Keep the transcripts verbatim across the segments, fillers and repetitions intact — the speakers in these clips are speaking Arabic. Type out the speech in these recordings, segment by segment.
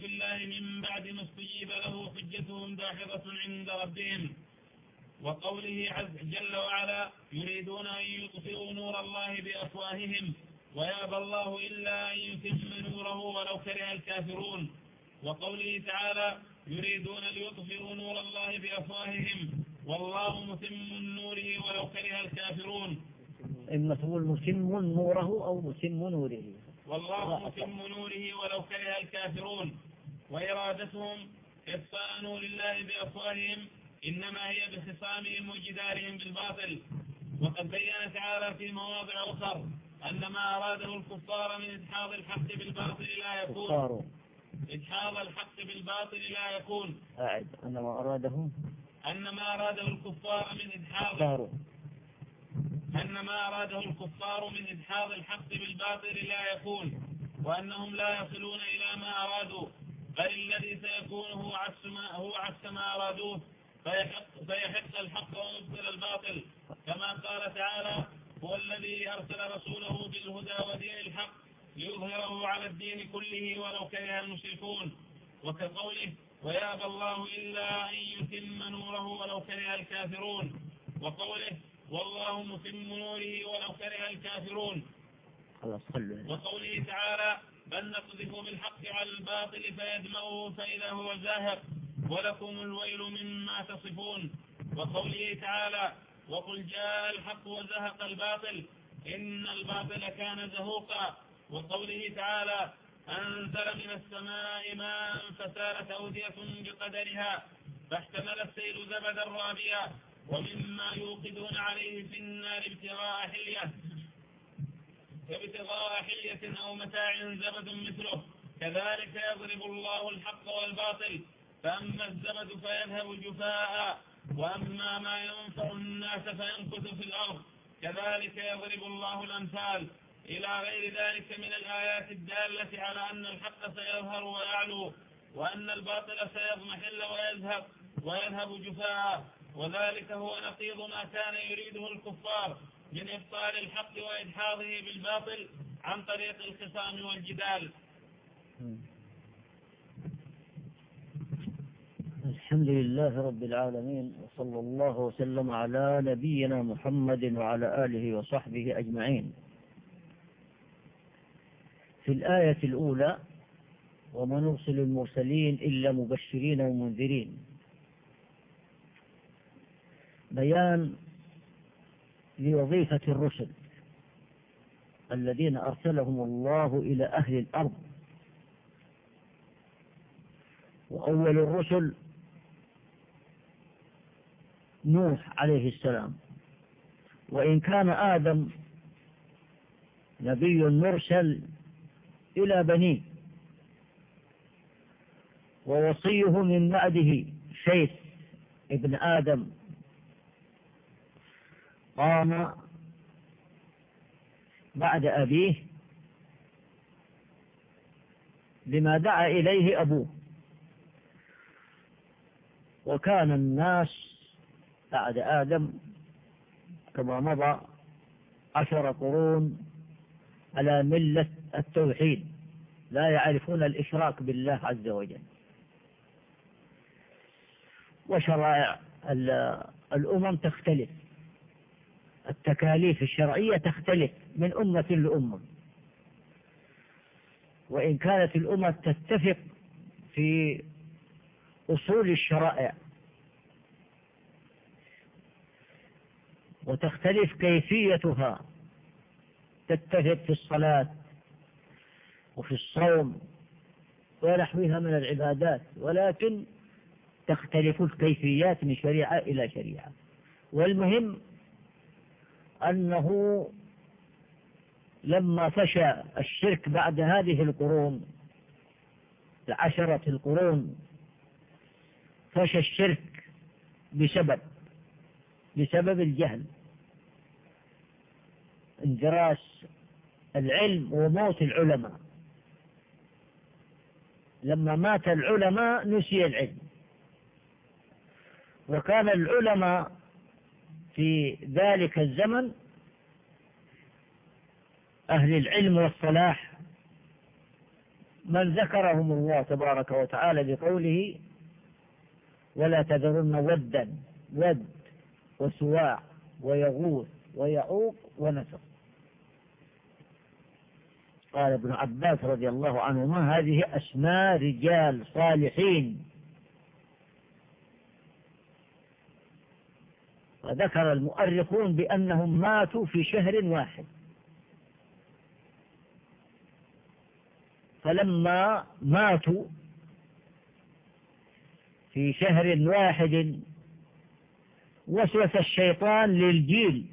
في الله من بعد ما استجيب له حجتهم داحضة عند ربهم. وقوله عز جل وعلا يريدون أن يطفئوا نور الله بأفواههم ويأبى الله إلا أن يتم نوره ولو كره الكافرون. وقوله تعالى يريدون ليطفئوا نور الله بأفواههم والله متم نوره ولو كره الكافرون. إما تقول متم نوره أو متم نوره، والله متم نوره ولو كره الكافرون. وإرادتهم إطفاء نور الله بأفواههم إنما هي بخصامهم وجدارهم بالباطل. وقد بين تعالى في مواضع أخر أن ما أراده الكفار من إدحاض الحق بالباطل لا يكون إدحاض الحق بالباطل لا يكون أعد أن ما أراده أن ما أراده الكفار من إدحاض أن ما أراده الكفار من إدحاض الحق بالباطل لا يكون، وأنهم لا يصلون إلى ما أرادوا، بل الذي سيكون هو عكس ما هو عكس ما أرادوه، فيحق, فيحق الحق ويبطل الباطل، كما قال تعالى هو الذي أرسل رسوله بالهدى ودين الحق ليظهره على الدين كله ولو كره المشركون. وكقوله ويأبى الله إلا أن يتم نوره ولو كره الكافرون. وقوله والله متم نوره ولو كره الكافرون. وقوله تعالى بل نقذف بالحق على الباطل فيدمغه فإذا هو زاهق ولكم الويل مما تصفون. وقوله تعالى وقل جاء الحق وزهق الباطل إن الباطل كان زهوقا. وقوله تعالى أنزل من السماء ماء فسالت أودية بقدرها فاحتمل السيل زبدا رابيا ومما يوقدون عليه في النار ابتغاء حلية ابتغاء حلية أو متاع زبد مثله كذلك يضرب الله الحق والباطل فأما الزبد فيذهب جفاء وأما ما ينفع الناس فينكث في الأرض كذلك يضرب الله الأمثال إلى غير ذلك من الآيات الدالة على أن الحق سيظهر ويعلو وأن الباطل سيضمحل ويذهب ويذهب جفاء. وذلك هو نقيض ما كان يريده الكفار من إبطال الحق وإدحاضه بالباطل عن طريق الخصام والجدال. الحمد لله رب العالمين، وصلى الله وسلم على نبينا محمد وعلى آله وصحبه أجمعين. في الآية الأولى وما نرسل المرسلين إلا مبشرين ومنذرين، بيان لوظيفة الرسل الذين أرسلهم الله إلى أهل الأرض. وأول الرسل نوح عليه السلام، وإن كان آدم نبي مرسل إلى بنيه، ووصيه من بعده شيث ابن آدم قام بعد أبيه بما دعا إليه أبوه. وكان الناس بعد آدم كما مضى عشر قرون على ملة التوحيد، لا يعرفون الإشراك بالله عز وجل. وشرائع الأمم تختلف، التكاليف الشرعية تختلف من أمة لأمة، وإن كانت الأمة تتفق في أصول الشرائع وتختلف كيفيتها، تتفق في الصلاة وفي الصوم ونحوها من العبادات، ولكن تختلف الكيفيات من شريعة إلى شريعة. والمهم أنه لما فشى الشرك بعد هذه القرون العشرة القرون، فشى الشرك بسبب بسبب الجهل، اندراس العلم وموت العلماء. لما مات العلماء نسي العلم، وكان العلماء في ذلك الزمن أهل العلم والصلاح من ذكرهم الله تبارك وتعالى بقوله ولا تذرن ودا، ود وسواع ويغوث ويعوق ونسر. قال ابن عباس رضي الله عنهما هذه أسماء رجال صالحين. وذكر المؤرخون بأنهم ماتوا في شهر واحد، فلما ماتوا في شهر واحد وسوس الشيطان للجيل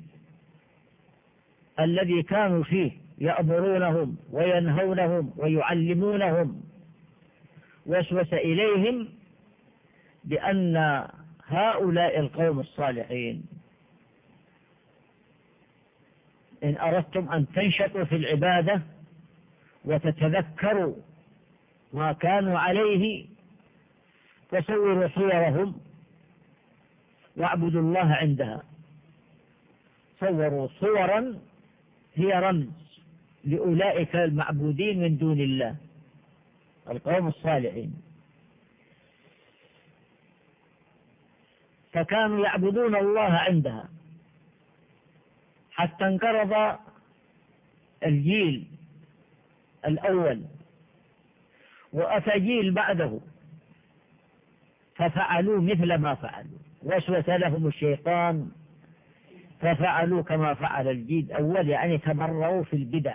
الذي كانوا فيه يأمرونهم وينهونهم ويعلمونهم، وسوس إليهم بأن هؤلاء القوم الصالحين إن أردتم أن تنشطوا في العبادة وتتذكروا ما كانوا عليه فصوروا صورهم واعبدوا الله عندها. صوروا صورا هي رمز لأولئك المعبودين من دون الله القوم الصالحين، فكانوا يعبدون الله عندها حتى انقرض الجيل الأول وأتى جيل بعده ففعلوا مثل ما فعلوا، وسوس لهم الشيطان ففعلوا كما فعل الجيل الأول، يعني تمروا في البدع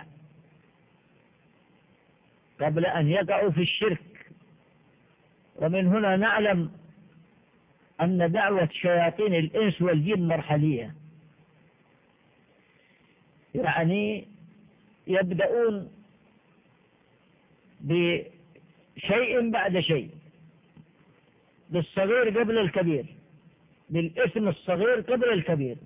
قبل أن يقعوا في الشرك. ومن هنا نعلم أن دعوة شياطين الإنس والجن مرحلية، يعني يبدأون بشيء بعد شيء، بالصغير قبل الكبير، بالاسم الصغير قبل الكبير.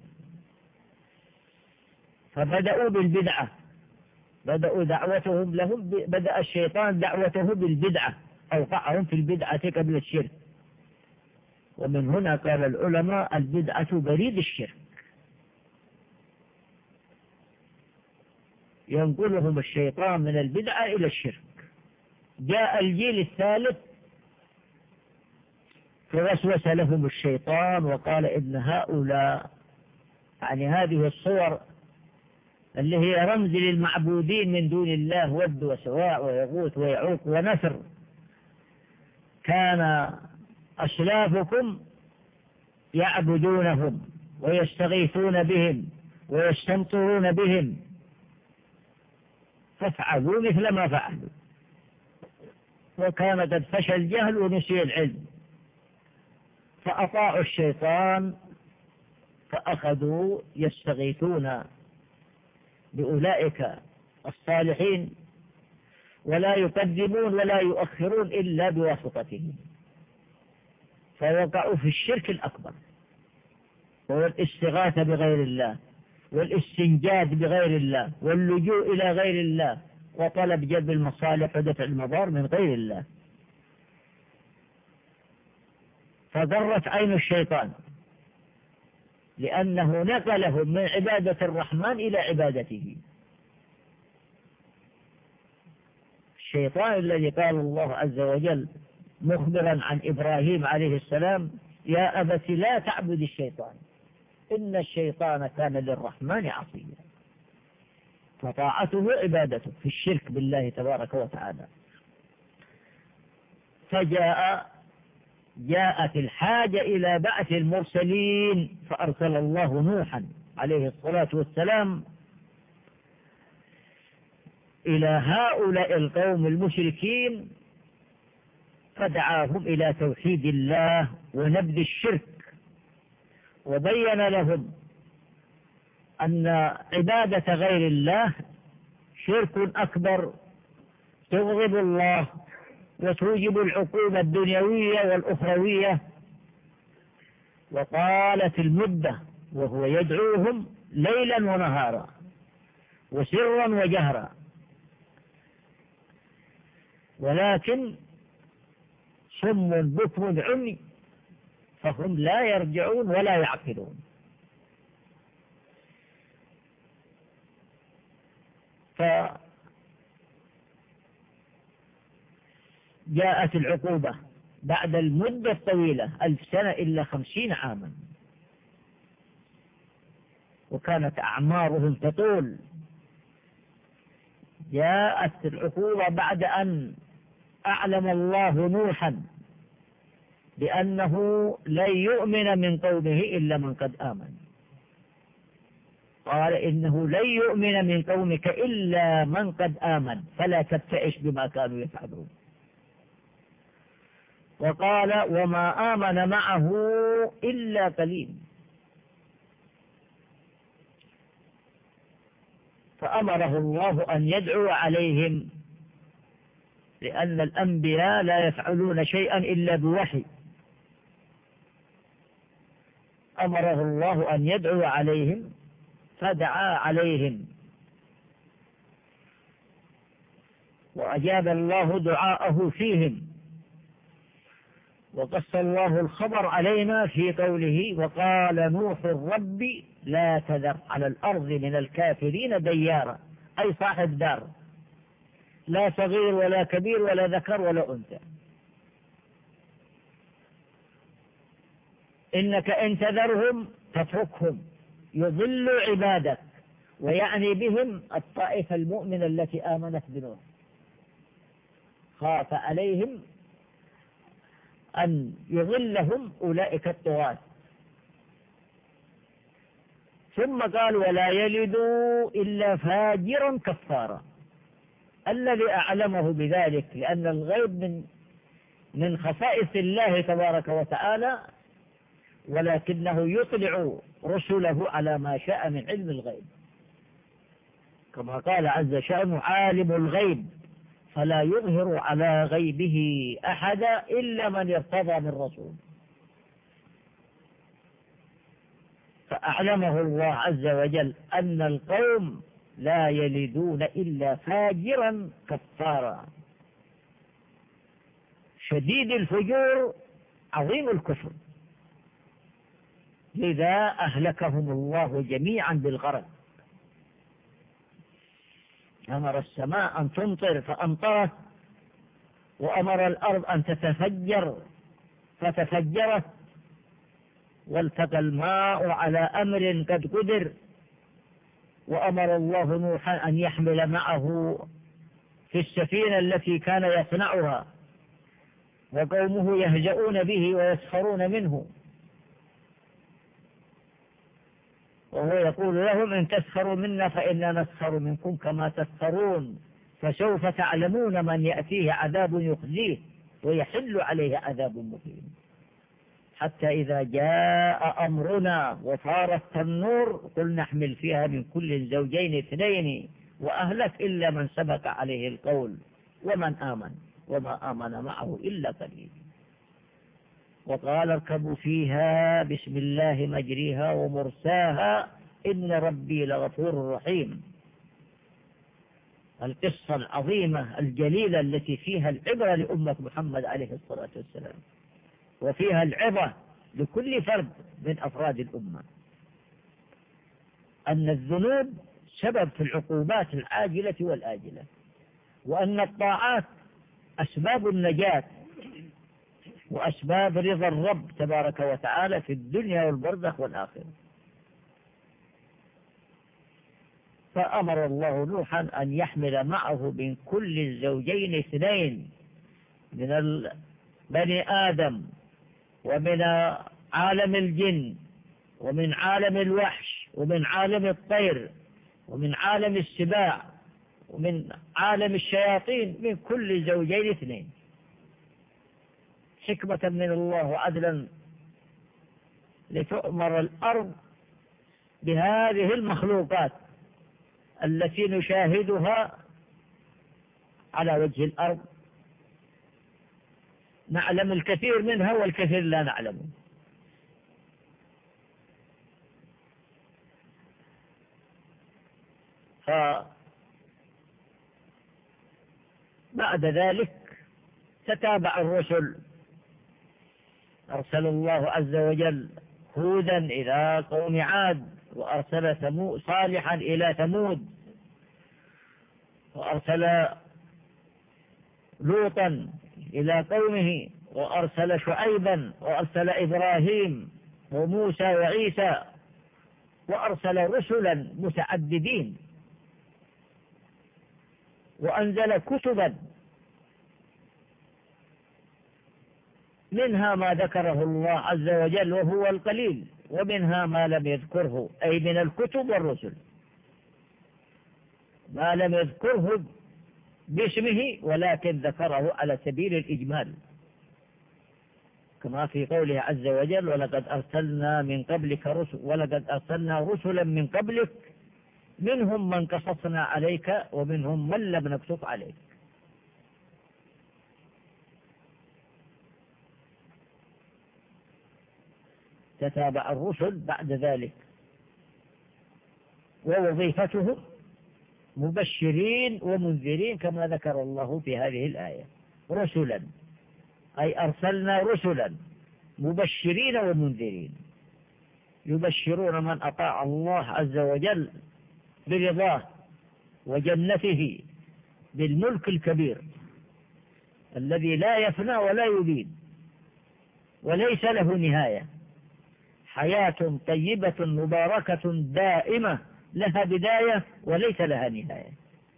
فبدأوا بالبدعة، بدأوا دعوتهم لهم، بدأ الشيطان دعوته بالبدعة، أوقعهم في البدعة قبل الشرك. ومن هنا قال العلماء البدعة بريد الشرك، ينقلهم الشيطان من البدعة إلى الشرك. جاء الجيل الثالث فوسوس لهم الشيطان وقال إن هؤلاء، يعني هذه الصور اللي هي رمز للمعبودين من دون الله، ود وسواع ويغوث ويعوق ونسر، كان أسلافكم يعبدونهم ويستغيثون بهم ويستمطرون بهم، فافعلوا مثل ما فعلوا. وكان قد فشى الجهل ونسي العلم، فأطاعوا الشيطان فأخذوا يستغيثون بأولئك الصالحين ولا يقدمون ولا يؤخرون إلا بواسطتهم، فوقعوا في الشرك الأكبر وهو الاستغاثة بغير الله والاستنجاد بغير الله واللجوء إلى غير الله وطلب جلب المصالح ودفع المضار من غير الله. فضرت عين الشيطان لأنه نقلهم من عبادة الرحمن إلى عبادته. الشيطان الذي قال الله عز وجل مخبرا عن إبراهيم عليه السلام يا أبت لا تعبد الشيطان إن الشيطان كان للرحمن عصيا، فطاعته عبادته في الشرك بالله تبارك وتعالى. فجاء جاءت الحاجة إلى بعث المرسلين، فأرسل الله نوحا عليه الصلاة والسلام إلى هؤلاء القوم المشركين، فدعاهم إلى توحيد الله ونبذ الشرك، وبين لهم أن عبادة غير الله شرك أكبر تغضب الله وتوجب العقوبة الدنيوية والأخروية. وقالت المدة وهو يدعوهم ليلا ونهارا وسرا وجهرا، ولكن صم بكم عمي فهم لا يرجعون ولا يعقلون. جاءت العقوبة بعد المدة الطويلة ألف سنة إلا خمسين عاما، وكانت أعمارهم تطول. جاءت العقوبة بعد أن أعلم الله نوحا بأنه لن يؤمن من قومه إلا من قد آمن. قال إنه لن يؤمن من قومك إلا من قد آمن فلا تبتئس بما كانوا يفعلون. وقال وما آمن معه إلا قليل. فأمره الله أن يدعو عليهم، لأن الأنبياء لا يفعلون شيئا إلا بوحي. أمره الله أن يدعو عليهم فدعا عليهم، وأجاب الله دعاءه فيهم. وقص الله الخبر علينا في قوله وقال نوح رب لا تذر على الأرض من الكافرين ديارا، أي صاحب دار، لا صغير ولا كبير ولا ذكر ولا أنثى. إنك إن تذرهم تتركهم يضلوا عبادك، ويعني بهم الطائفة المؤمنة التي آمنت بنوح. خاف عليهم أن يضلهم أولئك الطغاة. ثم قال ولا يلدوا إلا فاجرا كفارا، الذي أعلمه بذلك، لأن الغيب من من خصائص الله تبارك وتعالى، ولكنه يطلع رسله على ما شاء من علم الغيب، كما قال عز شأنه عالم الغيب فلا يظهر على غيبه أحدا إلا من ارتضى من رسول. فأعلمه الله عز وجل أن القوم لا يلدون إلا فاجرا كفارا، شديد الفجور عظيم الكفر، لذا أهلكهم الله جميعا بالغرق. أمر السماء أن تمطر فأمطرت، وأمر الأرض أن تتفجر فتفجرت، والتقى الماء على أمر قد قدر. وأمر الله نوحا أن يحمل معه في السفينة التي كان يصنعها، وقومه يهزؤون به ويسخرون منه، وهو يقول لهم إن تسخروا منا فإنا نسخر منكم كما تسخرون، فسوف تعلمون من يأتيه عذاب يخزيه ويحل عليه عذاب مقيم. حتى إذا جاء أمرنا وفارت النور قل نحمل فيها من كل زوجين اثنين وأهلك إلا من سبق عليه القول ومن آمن وما آمن معه إلا قليل. وقال اركبوا فيها بسم الله مجريها ومرساها إن ربي لغفور رحيم. القصة العظيمة الجليلة التي فيها العبرة لأمة محمد عليه الصلاة والسلام، وفيها العبرة لكل فرد من أفراد الأمة، أن الذنوب سبب في العقوبات العاجلة والآجلة، وأن الطاعات أسباب النجاة وأسباب رضا الرب تبارك وتعالى في الدنيا والبرزخ والآخرة. فأمر الله نوحا أن يحمل معه من كل الزوجين اثنين من بني آدم ومن عالم الجن ومن عالم الوحش ومن عالم الطير ومن عالم السباع ومن عالم الشياطين، من كل زوجين اثنين، حكمة من الله وعدلا لتؤمر الأرض بهذه المخلوقات التي نشاهدها على وجه الأرض، نعلم الكثير منها والكثير لا نعلمه. فبعد ذلك تتابع الرسل، أرسل الله عز وجل هودا إلى قوم عاد، وأرسل ثمود صالحا إلى ثمود، وأرسل لوطا إلى قومه، وأرسل شعيبا، وأرسل إبراهيم وموسى وعيسى، وأرسل رسلا متعددين، وأنزل كتبا منها ما ذكره الله عز وجل وهو القليل، ومنها ما لم يذكره، أي من الكتب والرسل ما لم يذكره باسمه ولكن ذكره على سبيل الإجمال، كما في قوله عز وجل: ولقد أرسلنا من قبلك رسل ولقد أرسلنا رسلا من قبلك منهم من قصصنا عليك ومنهم من لم نقصص عليك. تتابع الرسل بعد ذلك، ووظيفتهم مبشرين ومنذرين كما ذكر الله في هذه الآية. رسلا أي أرسلنا رسلا مبشرين ومنذرين، يبشرون من أطاع الله عز وجل برضاه وجنته بالملك الكبير الذي لا يفنى ولا يبيد وليس له نهاية، حياة طيبة مباركة دائمة لها بداية وليس لها نهاية،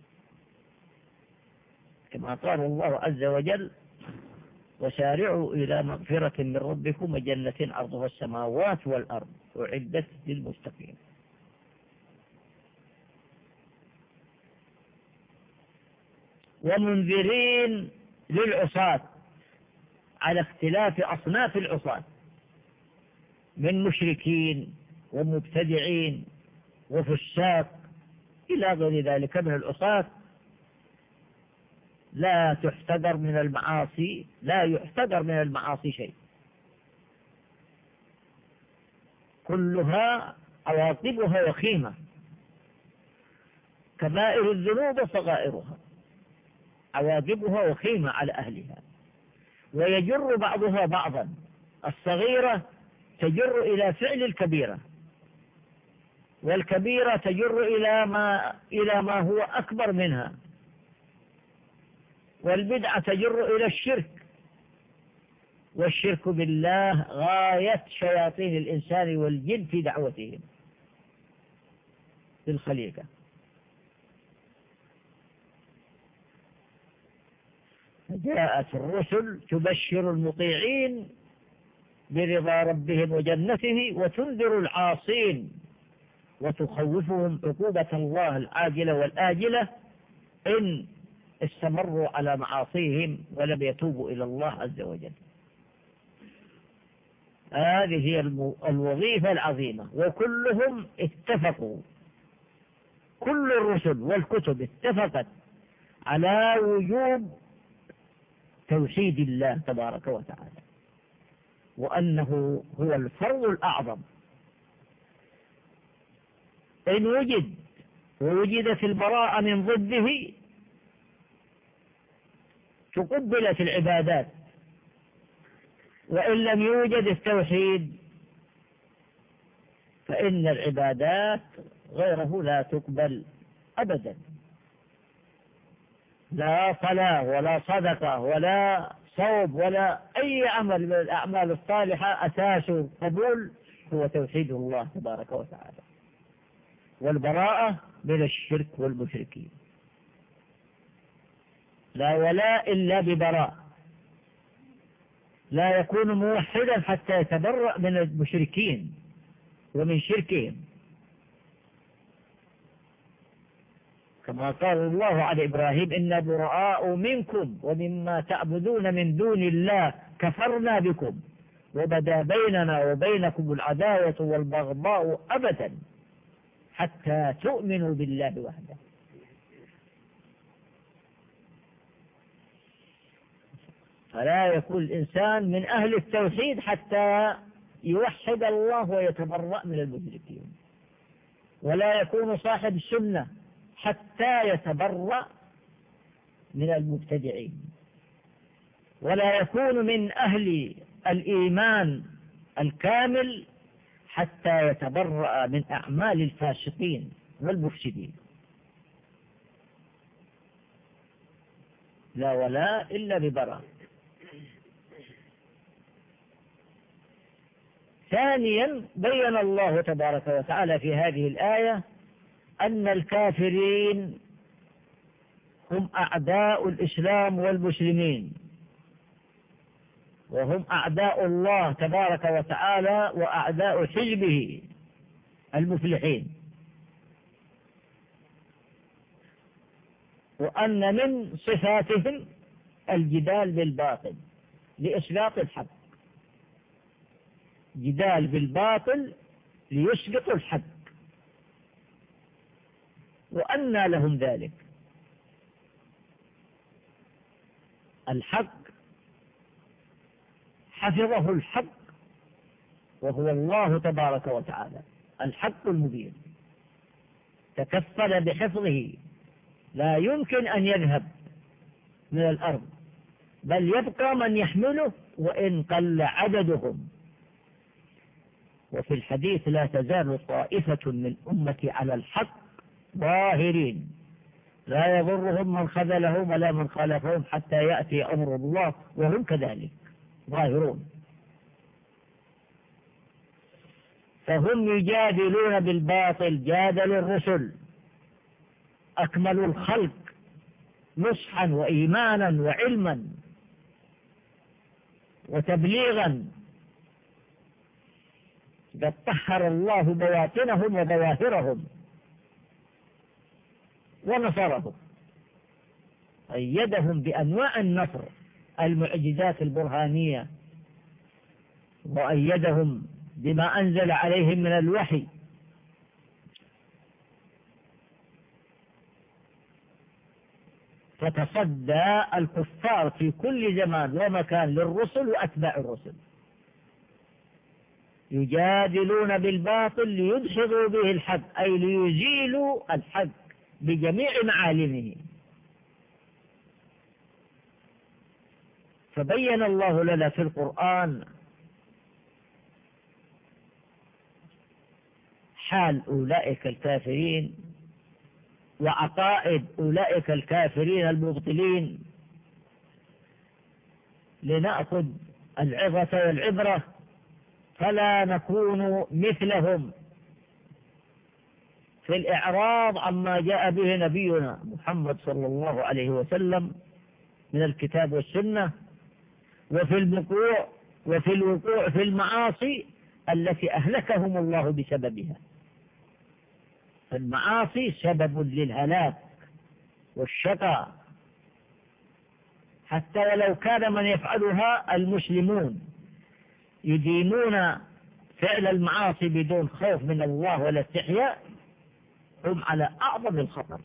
كما قال الله عز وجل: وسارعوا إلى مغفرة من ربكم وجنة عرضها السماوات والأرض أعدت للمتقين. ومنذرين للعصاة على اختلاف أصناف العصاة من مشركين ومبتدعين وفساق إلى غير ذلك من العصاة، لا تحتذر من المعاصي لا يحتذر من المعاصي شيء، كلها عواقبها وخيمة، كبائر الذنوب وصغائرها عواقبها وخيمة على أهلها، ويجر بعضها بعضا، الصغيرة تجر إلى فعل الكبيرة، والكبيرة تجر إلى ما إلى ما هو أكبر منها، والبدعة تجر إلى الشرك، والشرك بالله غاية شياطين الإنسان والجن في دعوتهم للخليقة. جاءت الرسل تبشر المطيعين برضا ربهم وجنته، وتنذر العاصين وتخوفهم عقوبة الله العاجلة والآجلة إن استمروا على معاصيهم ولم يتوبوا إلى الله عز وجل. هذه هي الوظيفة العظيمة، وكلهم اتفقوا، كل الرسل والكتب اتفقت على وجوب توحيد الله تبارك وتعالى، وأنه هو الفرض الأعظم. إن وجد ووجدت البراءة من ضده تقبلت العبادات، وإن لم يوجد التوحيد فإن العبادات غيره لا تقبل أبدا، لا صلاة ولا صدقة ولا صوم ولا أي عمل من الأعمال الصالحة أساس القبول هو توحيد الله تبارك وتعالى والبراءة من الشرك والمشركين. لا ولاء إلا ببراء، لا يكون موحدا حتى يتبرأ من المشركين ومن شركهم، كما قال الله على إبراهيم: إنا براء منكم ومما تعبدون من دون الله كفرنا بكم وبدا بيننا وبينكم العداوة والبغضاء أبدا حتى تؤمنوا بالله وحده. فلا يكون الإنسان من أهل التوحيد حتى يوحد الله ويتبرأ من المشركين، ولا يكون صاحب السنة حتى يتبرأ من المبتدعين، ولا يكون من أهل الإيمان الكامل حتى يتبرأ من أعمال الفاسقين والمفسدين. لا ولاء إلا ببراء. ثانيا بين الله تبارك وتعالى في هذه الآية أن الكافرين هم أعداء الإسلام والمسلمين، وهم أعداء الله تبارك وتعالى وأعداء حزبه المفلحين، وأن من صفاتهم الجدال بالباطل لإسقاط الحق، جدال بالباطل ليسقط الحق. وأنى لهم ذلك؟ الحق حفظه الحق، وهو الله تبارك وتعالى الحق المبين، تكفل بحفظه، لا يمكن أن يذهب من الأرض، بل يبقى من يحمله وإن قل عددهم. وفي الحديث: لا تزال طائفة من أمتي على الحق ظاهرين لا يضرهم من خذلهم ولا من خالفهم حتى يأتي أمر الله وهم كذلك ظاهرون. فهم يجادلون بالباطل، جادل الرسل أكمل الخلق نصحا وإيمانا وعلما وتبليغا، قد طهر الله بواطنهم وظواهرهم ونصرهم، أيدهم بأنواع النصر المعجزات البرهانية، وأيدهم بما أنزل عليهم من الوحي. فتصدى الكفار في كل زمان ومكان للرسل وأتباع الرسل، يجادلون بالباطل ليدحضوا به الحق، أي ليزيلوا الحق بجميع معالمه. فبين الله لنا في القرآن حال أولئك الكافرين وعقائد أولئك الكافرين المبطلين، لنأخذ العظة والعبرة فلا نكون مثلهم في الإعراض عما جاء به نبينا محمد صلى الله عليه وسلم من الكتاب والسنة، وفي الوقوع وفي الوقوع في المعاصي التي أهلكهم الله بسببها. فالمعاصي سبب للهلاك والشقاء، حتى ولو كان من يفعلها المسلمون يدينون فعل المعاصي بدون خوف من الله ولا استحياء، هم على أعظم الخطر.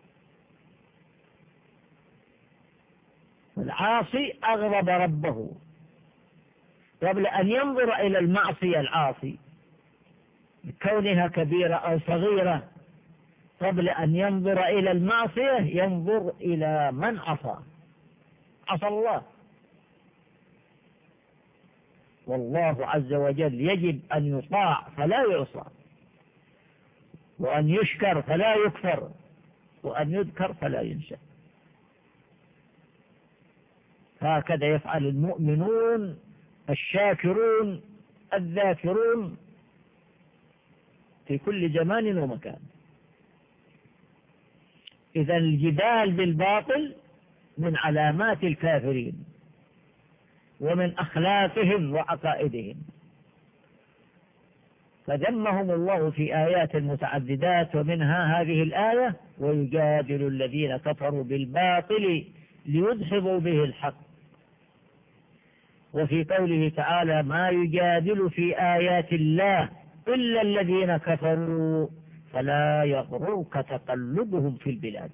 العاصي أغضب ربه قبل أن ينظر إلى المعصية العاصي كونها كبيرة أو صغيرة، قبل أن ينظر إلى المعصية ينظر إلى من عصى عصى الله. والله عز وجل يجب أن يطاع فلا يعصى، وأن يشكر فلا يكفر، وأن يذكر فلا ينسى. هكذا يفعل المؤمنون الشاكرون الذاكرون في كل زمان ومكان. إذا الجدال بالباطل من علامات الكافرين ومن أخلاقهم وعقائدهم، فذمهم الله في آيات متعددات، ومنها هذه الآية: ويجادل الذين كفروا بالباطل ليدحضوا به الحق. وفي قوله تعالى: ما يجادل في آيات الله إلا الذين كفروا فلا يغررك تقلبهم في البلاد.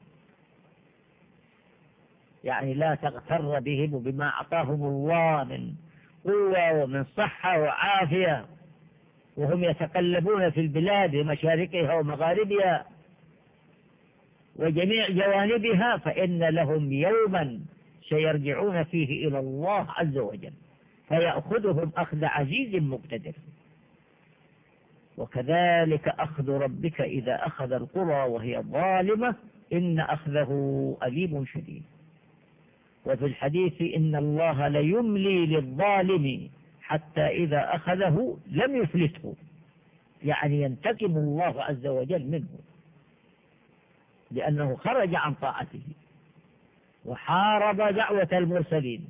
يعني لا تغتر بهم وبما أعطاهم الله من قوة ومن صحة وعافية وهم يتقلبون في البلاد مشارقها ومغاربها وجميع جوانبها، فإن لهم يوما سيرجعون فيه إلى الله عز وجل فيأخذهم أخذ عزيز مقتدر. وكذلك أخذ ربك إذا أخذ القرى وهي ظالمة إن أخذه أليم شديد. وفي الحديث: إن الله ليملي للظالم حتى إذا أخذه لم يفلته، يعني ينتقم الله عز وجل منه لأنه خرج عن طاعته وحارب دعوة المرسلين.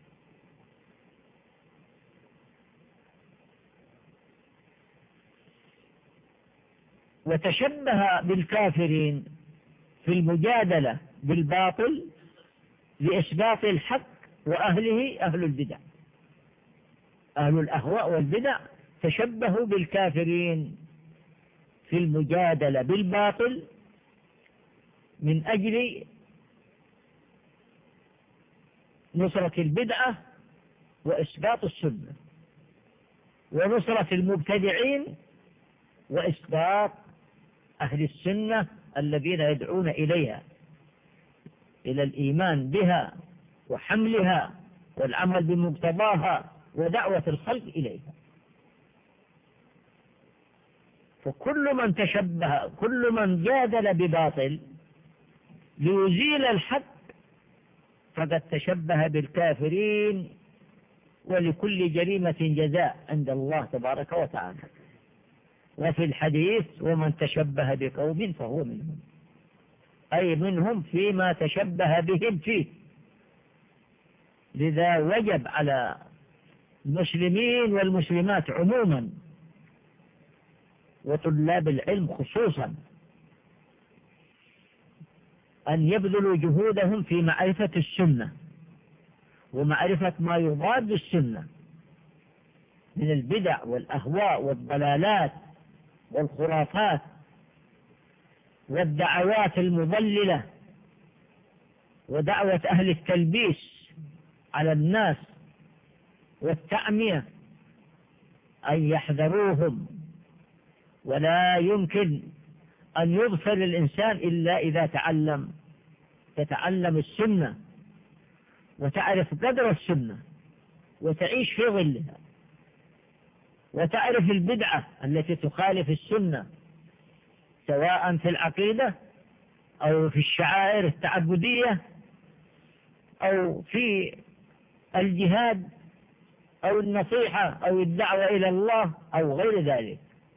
وتشبه بالكافرين في المجادلة بالباطل لإثبات الحق وأهله أهل البدع. أهل الأهواء والبدع تشبهوا بالكافرين في المجادلة بالباطل من أجل نصرة البدعة وإثبات السنة، ونصرة المبتدعين وإثبات أهل السنة الذين يدعون إليها، إلى الإيمان بها وحملها والعمل بمقتضاها ودعوة الخلق إليها. فكل من تشبه، كل من جادل بباطل ليزيل الحق فقد تشبه بالكافرين، ولكل جريمة جزاء عند الله تبارك وتعالى. وفي الحديث ومن تشبه بقوم فهو منهم، أي منهم فيما تشبه بهم فيه. لذا وجب على المسلمين والمسلمات عموما وطلاب العلم خصوصا أن يبذلوا جهودهم في معرفة السنة ومعرفة ما يضاد السنة من البدع والأهواء والضلالات والخرافات والدعوات المضللة ودعوة أهل التلبيس على الناس والتعمية، أن يحذروهم. ولا يمكن أن يبصر الإنسان إلا إذا تعلم، تتعلم السنة وتعرف قدر السنة وتعيش في ظلها، وتعرف البدعة التي تخالف السنة سواء في العقيدة أو في الشعائر التعبدية أو في الجهاد أو النصيحة أو الدعوة إلى الله أو غير ذلك.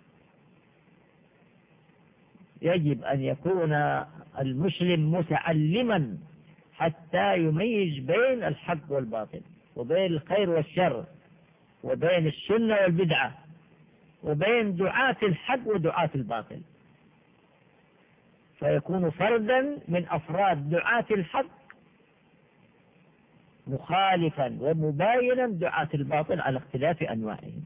يجب أن يكون المسلم متعلما حتى يميز بين الحق والباطل، وبين الخير والشر، وبين السنة والبدعة، وبين دعاة الحق ودعاة الباطل، فيكون فردا من أفراد دعاة الحق مخالفا ومباينا دعاة الباطل على اختلاف أنواعهم.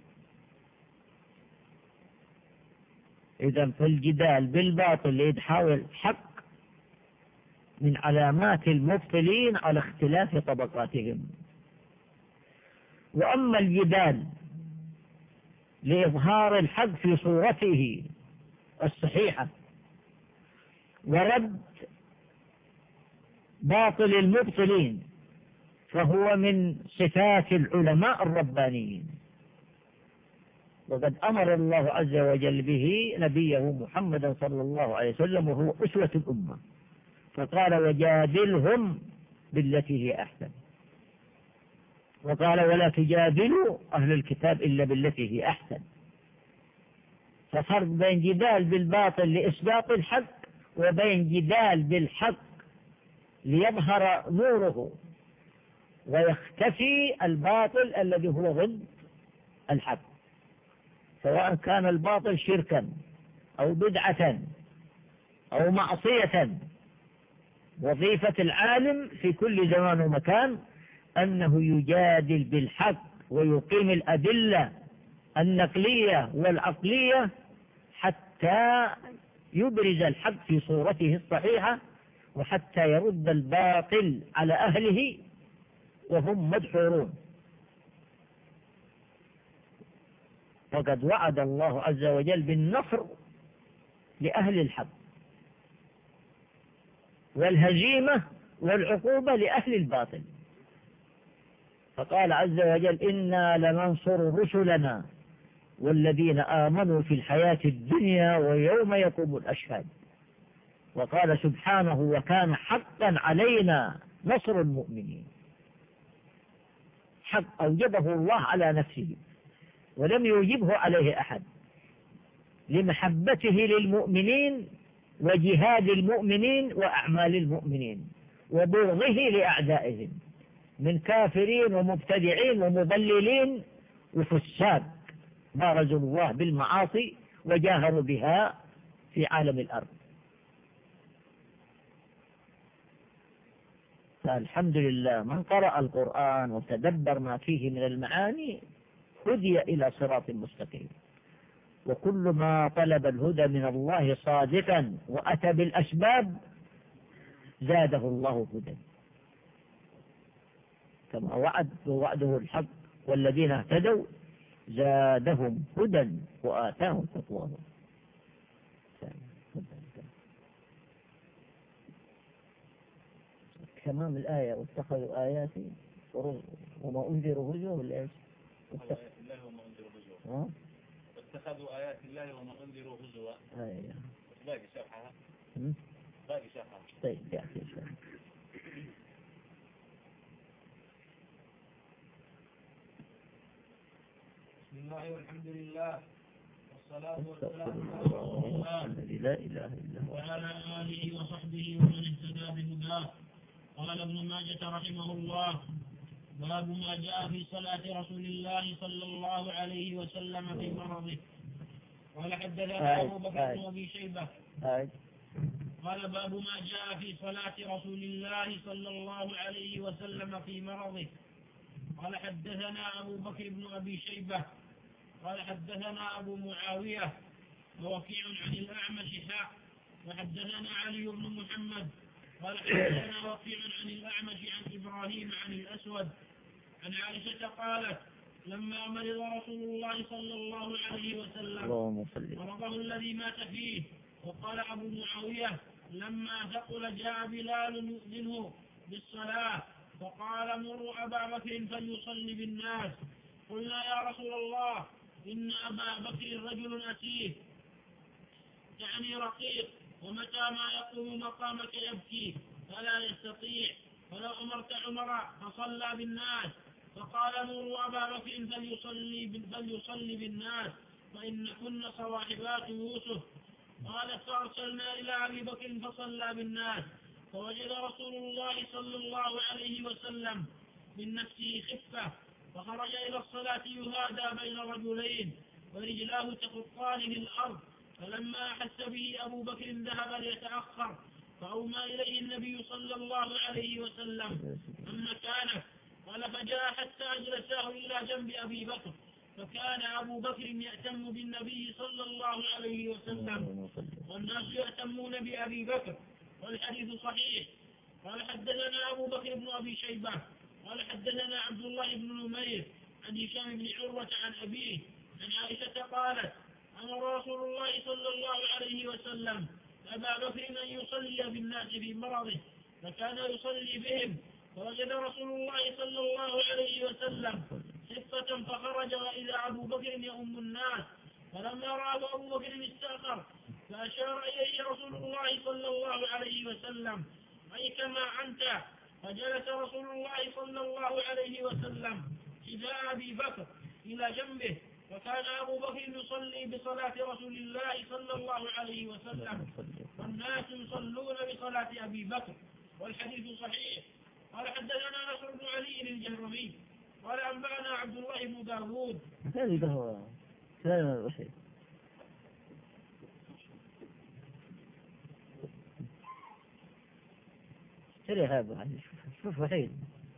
إذن فالجدال بالباطل لإدحاء الحق من علامات المبطلين على اختلاف طبقاتهم. وأما الجدال لإظهار الحق في صورته الصحيحة ورد باطل المبطلين فهو من صفات العلماء الربانيين، وقد أمر الله عز وجل به نبيه محمدا صلى الله عليه وسلم وهو أسوة الأمة، فقال وجادلهم بالتي هي أحسن، وقال ولا تجادلوا أهل الكتاب إلا بالتي هي أحسن. ففرق بين جدال بالباطل لإثبات الحق وبين جدال بالحق ليظهر نوره ويختفي الباطل الذي هو ضد الحق، سواء كان الباطل شركا أو بدعة أو معصية. وظيفة العالم في كل زمان ومكان أنه يجادل بالحق ويقيم الأدلة النقلية والعقلية حتى يبرز الحق في صورته الصحيحة، وحتى يرد الباطل على أهله وهم مدحورون. وقد وعد الله عز وجل بالنصر لأهل الحق والهزيمة والعقوبة لأهل الباطل، فقال عز وجل إنا لننصر رسلنا والذين آمنوا في الحياة الدنيا ويوم يقوم الأشهاد. وقال سبحانه وكان حقا علينا نصر المؤمنين. حق أوجبه الله على نفسه ولم يوجبه عليه أحد، لمحبته للمؤمنين وجهاد المؤمنين وأعمال المؤمنين وبغضه لأعدائهم من كافرين ومبتدعين ومضللين وفساد بارزوا الله بالمعاصي وجاهروا بها في عالم الأرض. فالحمد لله من قرأ القرآن وتدبر ما فيه من المعاني هدي إلى صراط مستقيم. وكل ما طلب الهدى من الله صادقا وأتى بالأسباب زاده الله هدى، كما وعد ووعده الحق والذين اهتدوا زادهم هدى وآتاهم تقواهم. تمام الآية واتخذوا آياتي وما أنذروا هزوا ولا إيش؟ اتخذوا آيات الله وما أنذروا هزوا. أيوة. باقي شرحها. باقي شرحها. طيب يحكي شرح. بسم الله والحمد لله والصلاة والسلام على رسول الله الذي لا إله إلا هو وعلى آله وصحبه ومن اهتدى بهداه. قال ابن ماجه رحمه الله: باب ما جاء في صلاة رسول الله صلى الله عليه وسلم في مرضه. قال حدثنا أبو بكر بن أبي شيبة قال باب ما جاء في صلاة رسول الله صلى الله عليه وسلم في مرضه. قال حدثنا أبو بكر بن أبي شيبة قال حدثنا أبو معاوية ووكيع عن الأعمش حاء وحدثنا علي بن محمد قال حدثنا وكيع عن الأعمش عن إبراهيم عن الأسود عن عائشة قالت: لما مرض رسول الله صلى الله عليه وسلم مرضه الذي مات فيه. وقال أبو معاوية: لما ثقل جاء بلال يؤذنه بالصلاة فقال: مروا أبا بكر فليصلي بالناس. قلنا: يا رسول الله إن أبا بكر رجل أسير يعني رقيق، ومتى ما يقوم مقامك يبكي فلا يستطيع، فلو أمرت عمر فصلى بالناس. فقال: مروا أبا بكر فليصلي, فليصلي بالناس فإن كن صواحبات يوسف. قالت: فأرسلنا إلى أبي بكر فصلى بالناس، فوجد رسول الله صلى الله عليه وسلم من نفسه خفة، فخرج إلى الصلاة يهادى بين رجلين ورجلاه تخطان الأرض. فلما أحس به أبو بكر ذهب ليتأخر، فأومى إليه النبي صلى الله عليه وسلم عن مكانه. قال: فجاء حتى أجلساه إلى جنب أبي بكر، فكان أبو بكر يأتم بالنبي صلى الله عليه وسلم والناس يأتمون بأبي بكر، والحديث صحيح. قال حدثنا أبو بكر بن أبي شيبة قال حدثنا عبد الله بن نمير عن هشام بن عروة عن أبيه عن عائشة قالت: أمر رسول الله صلى الله عليه وسلم أبا بكر أن يصلي بالناس في مرضه، فكان يصلي بهم، فوجد رسول الله صلى الله عليه وسلم خفة فخرج، وإذا أبو بكر يؤم الناس. فلما رأى أبو بكر استأخر، فأشار إليه رسول الله صلى الله عليه وسلم: أي كما أنت. فجلس رسول الله صلى الله عليه وسلم إذا أبي بكر إلى جنبه، وكان أبو بكر يصلي بصلاة رسول الله صلى الله عليه وسلم والناس يصلون بصلاة أبي بكر، والحديث صحيح. قال حدثنا نصر بن علي الجهرمي قال أنبأنا عبد الله بن داود. هذا هو كلام الوحيد. ترى هذا شوف وحيد.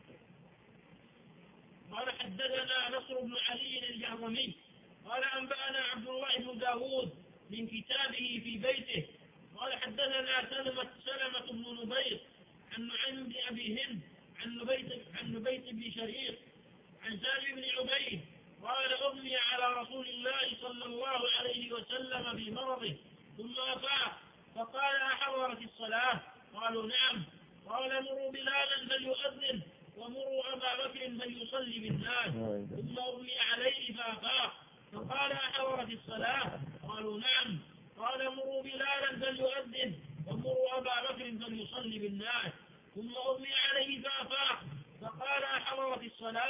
قال حدثنا نصر بن علي الجهرمي قال أنبأنا عبد الله بن داود من كتابه في بيته. قال حدثنا سلمة سلمة بن نبيط عن نعيم بن أبي هند عن نبيت عن نبيت بن شريف عن سالم بن عبيد قال: أغمي على رسول الله صلى الله عليه وسلم في مرضه ثم أفاق، فقال: أحضرت الصلاة؟ قالوا: نعم. قال: مروا بلالا فليؤذن، ومروا أبا بكر فليصلي بالناس. ثم أغمي عليه فأفاق، فقال: أحضرت الصلاة؟ قالوا: نعم. قال: مروا بلالا فليؤذن، ومروا أبا بكر فليصلي بالناس. ثم أغمي عليه فأفاق، فقال: أحضرت الصلاة؟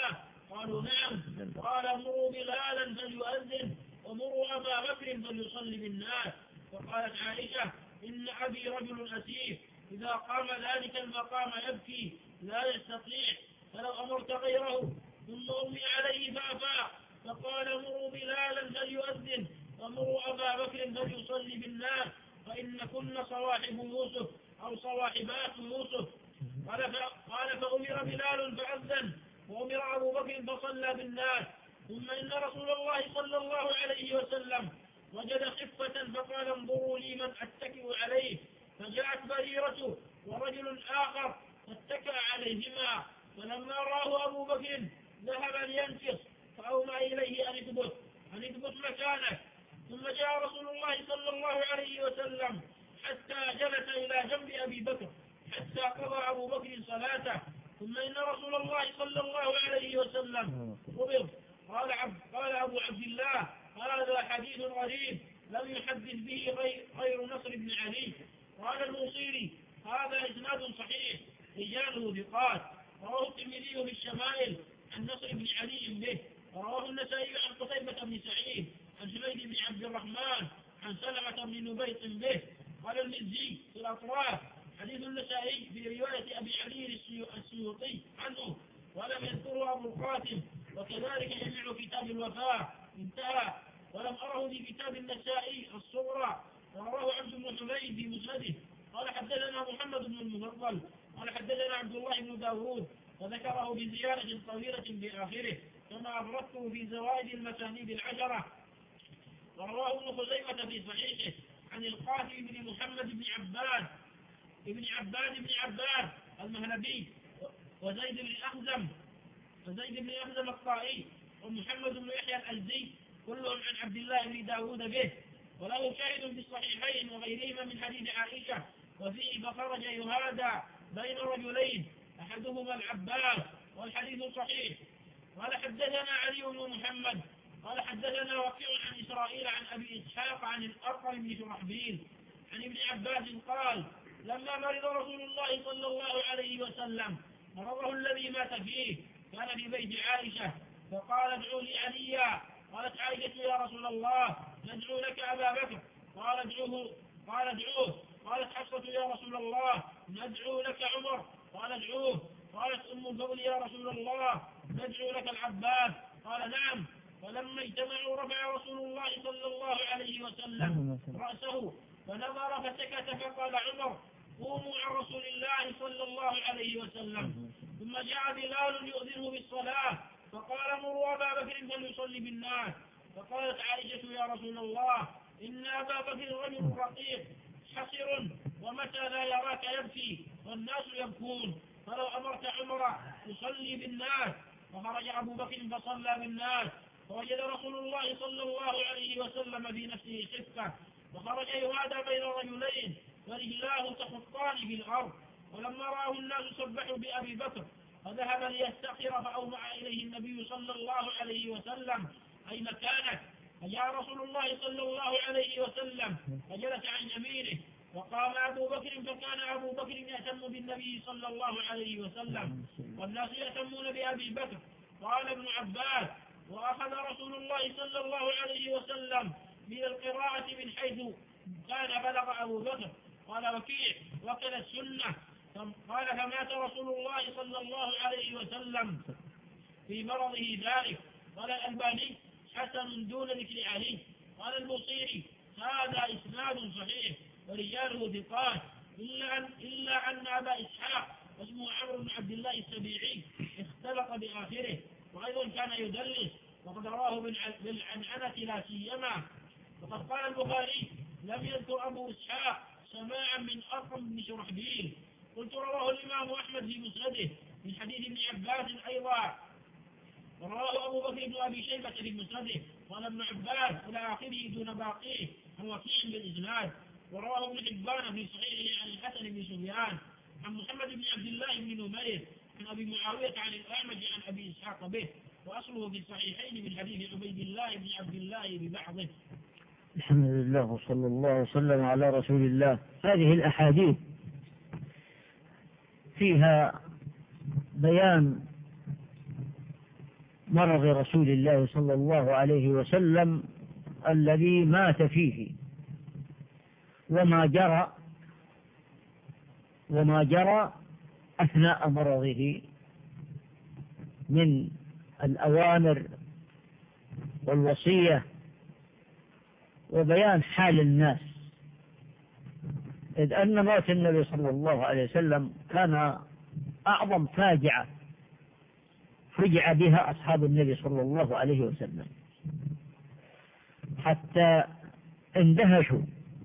قالوا نعم. قال مروا بلالا فليؤذن ومروا أبا بكر فليصلي بالناس. فقالت عائشة إن أبي رجل أسيف إذا قام ذلك المقام يبكي لا يستطيع، فلو أمرت غيره ثم أمي عليه فأفاق. فقال مروا بلالا فليؤذن ومروا أبا بكر فليصلي بالناس فإن كن صواحب يوسف أو صواحبات يوسف. قال فأمر بلال فأذن وأمر أبو بكر فصلى بالناس. ثم إن رسول الله صلى الله عليه وسلم وجد خفة فقال انظروا لي من أتكئ عليه. فجاءت بريرة ورجل آخر فاتكأ عليهما. فلما راه أبو بكر ذهب لينفص فأومى إليه أن اثبت أن اثبت مكانك. ثم جاء رسول الله صلى الله عليه وسلم حتى جلس إلى جنب أبي بكر حتى قضى أبو بكر صلاته. ثم إن رسول الله صلى الله عليه وسلم قبض. قال, عبد قال أبو عبد الله هذا حديث غريب لم يحدث به غير نصر بن علي. قال الموصيري هذا إسناد صحيح رجاله ثقات. رواه الترمذي في الشمائل عن نصر بن علي به. ورواه النسائي عن قتيبة بن سعيد عن حميد بن عبد الرحمن عن سلمة بن نبيط به. قال المزي في الأطراف حديث النسائي في رواية أبي علي السيوطي عنه ولم يذكره أبو القاسم، وكذلك جميع كتاب الوفاة انتهى. ولم أره في كتاب النسائي الصغرى. ورواه عبد بن حميد في مسنده. قال حدثنا محمد بن المفضل قال حدثنا عبد الله بن داود وذكره بزيادة طويلة بآخره كما أبرزته في زوائد المسانيد العشرة. ورواه ابن خزيمة في صحيحه عن القاسم بن محمد بن عباد ابن عباد بن عباد المهلبي وزيد بن أخزم وزيد بن أخزم الطائي ومحمد بن يحيى الأزدي كلهم عن عبد الله بن داود به. وله شاهد في الصحيحين وغيرهما من حديث عائشة وفيه فخرج يهادى بين رجلين أحدهما العباس والحديث صحيح. قال حدثنا علي بن محمد قال حدثنا وكيع عن إسرائيل عن أبي إسحاق عن الأرقم بن شرحبيل عن ابن عباس قال لما مرض رسول الله صلى الله عليه وسلم مرضه الذي مات فيه كان في بيت عائشة فقال ادعوا لي عليا. قالت عائشة يا رسول الله ندعو لك أبا بكر. قال ادعوه قال ادعوه. قالت حفصة يا رسول الله ندعو لك عمر. قال ادعوه. قالت أم الفضل يا رسول الله ندعو لك العباس. قال نعم. فلما اجتمعوا رفع رسول الله صلى الله عليه وسلم رأسه فنظر فسكت فقال عمر قوموا عن رسول الله صلى الله عليه وسلم. ثم جاء بلال يؤذنه بالصلاة فقال مروا أبا بكر فليصلي بالناس. فقالت عائشة يا رسول الله إن أبا بكر رجل رقيق حصر ومتى لا يراك يبكي والناس يبكون فلو أمرت عمر يصلي بالناس. فخرج أبو بكر فصلى بالناس فوجد رسول الله صلى الله عليه وسلم في نفسه خفة وخرج يهادى بين رجلين ورجلاه تخطان في الأرض. ولما رآه الناس سبحوا بأبي بكر فذهب ليستخر فأومع إليه النبي صلى الله عليه وسلم أي مكانك. فجاء رسول الله صلى الله عليه وسلم فجلس عن يمينه وقام أبو بكر فكان أبو بكر يهتم بالنبي صلى الله عليه وسلم والناس يهتمون بأبي بكر. قال ابن عباس وأخذ رسول الله صلى الله عليه وسلم من القراءة من حيث كان بلغ أبو بكر. قال وكيع وكل السنة. قال فمات رسول الله صلى الله عليه وسلم في مرضه ذلك. قال الألباني حسن دون ذكر عليه. قال البصيري هذا إسناد صحيح ورجاله ثقات إلا أن, إلا أن أبا إسحاق واسمه عمرو بن عبد الله السبيعي اختلط بآخره وأيضا كان يدلس وقد رواه بالعنعنة لا سيما. وقد قال البخاري لم يذكر أبو إسحاق سماعا من أرقم بن شرحبيل. قلت رواه الإمام أحمد في مسنده من حديث ابن عباس أيضا ورواه أبو بكر بن أبي شيبة في مسنده. قال ابن عباس إلى آخره دون باقيه عن وكيع بالإسناد. ورواه ابن حبان في صحيحه عن الحسن بن سفيان عن محمد بن عبد الله بن نمير عن أبي معاوية عن الأعمش عن أبي إسحاق به وأصله في الصحيحين من حديث عبيد الله بن عبد الله ببعضه. الحمد لله وصلى الله وسلم على رسول الله. هذه الأحاديث فيها بيان مرض رسول الله صلى الله عليه وسلم الذي مات فيه، وما جرى وما جرى أثناء مرضه من الأوامر والوصية وبيان حال الناس، إذ أن موت النبي صلى الله عليه وسلم كان أعظم فاجعة فجع بها أصحاب النبي صلى الله عليه وسلم، حتى اندهشوا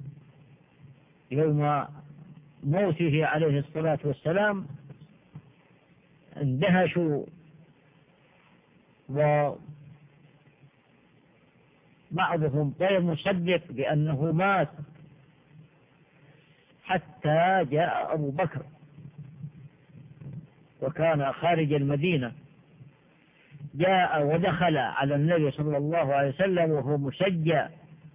يوم موته عليه الصلاة والسلام، اندهشوا وبعضهم غير مصدق بأنه مات، حتى جاء أبو بكر وكان خارج المدينة، جاء ودخل على النبي صلى الله عليه وسلم وهو مسجى،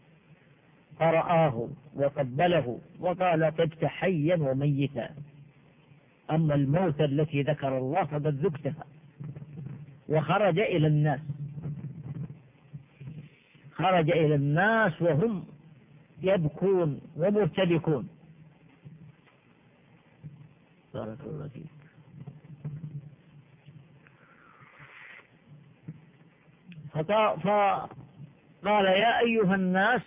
فرآه وقبله وقال: طبت حيا وميتا، أما الموت التي ذكر الله فقد ذقتها. وخرج إلى الناس خرج إلى الناس وهم يبكون ومرتبكون. بارك الله فيك. فقال: يا أيها الناس،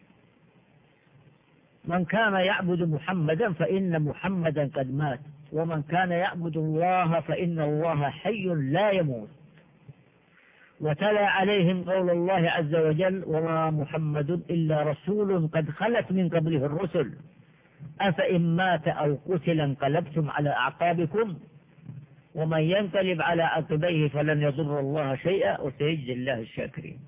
من كان يعبد محمدا فإن محمدا قد مات، ومن كان يعبد الله فإن الله حي لا يموت. وتلا عليهم قول الله عز وجل: وما محمد إلا رسول قد خلت من قبله الرسل أفإن مات أو قتل انقلبتم على أعقابكم ومن ينقلب على عقبيه فلن يضر الله شيئا وسيجزي الله الشاكرين.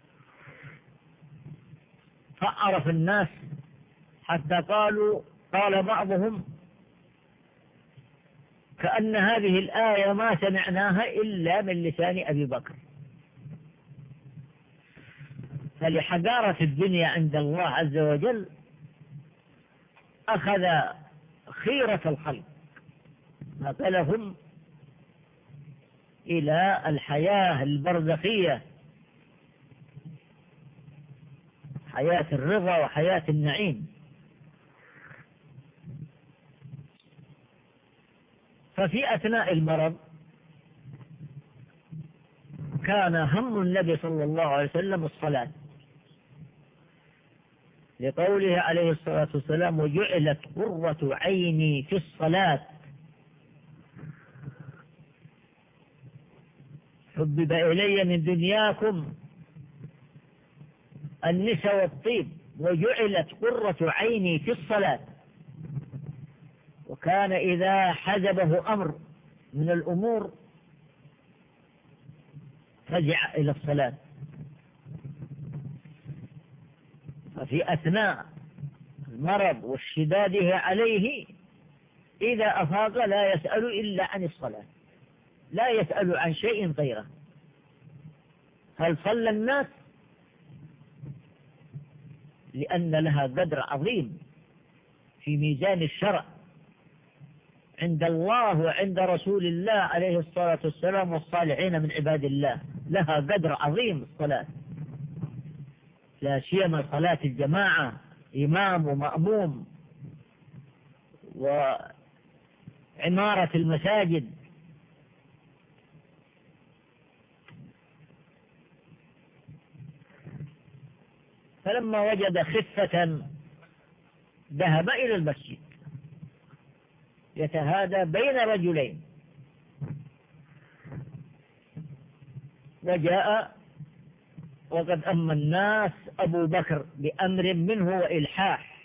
فعرف الناس حتى قالوا قال بعضهم: كأن هذه الآية ما سمعناها إلا من لسان أبي بكر. فلحقارة الدنيا عند الله عز وجل أخذ خيرة الخلق نقلهم إلى الحياة البرزخية، حياة الرضا وحياة النعيم. ففي أثناء المرض كان هم النبي صلى الله عليه وسلم الصلاة، لقوله عليه الصلاة والسلام: وجعلت قرة عيني في الصلاة. حبب إلي من دنياكم النساء والطيب وجعلت قرة عيني في الصلاة. وكان إذا حجبه أمر من الأمور فزع إلى الصلاة. ففي أثناء المرض واشتداده عليه إذا أفاق لا يسأل إلا عن الصلاة، لا يسأل عن شيء غيره. هل صلى الناس؟ لأن لها قدر عظيم في ميزان الشرع عند الله وعند رسول الله عليه الصلاة والسلام والصالحين من عباد الله، لها قدر عظيم الصلاة، لا سيما صلاة الجماعة، إمام ومأموم وعمارة المساجد. فلما وجد خفة ذهب إلى المسجد يتهادى بين رجلين، وجاء وقد أما الناس أبو بكر بأمر منه وإلحاح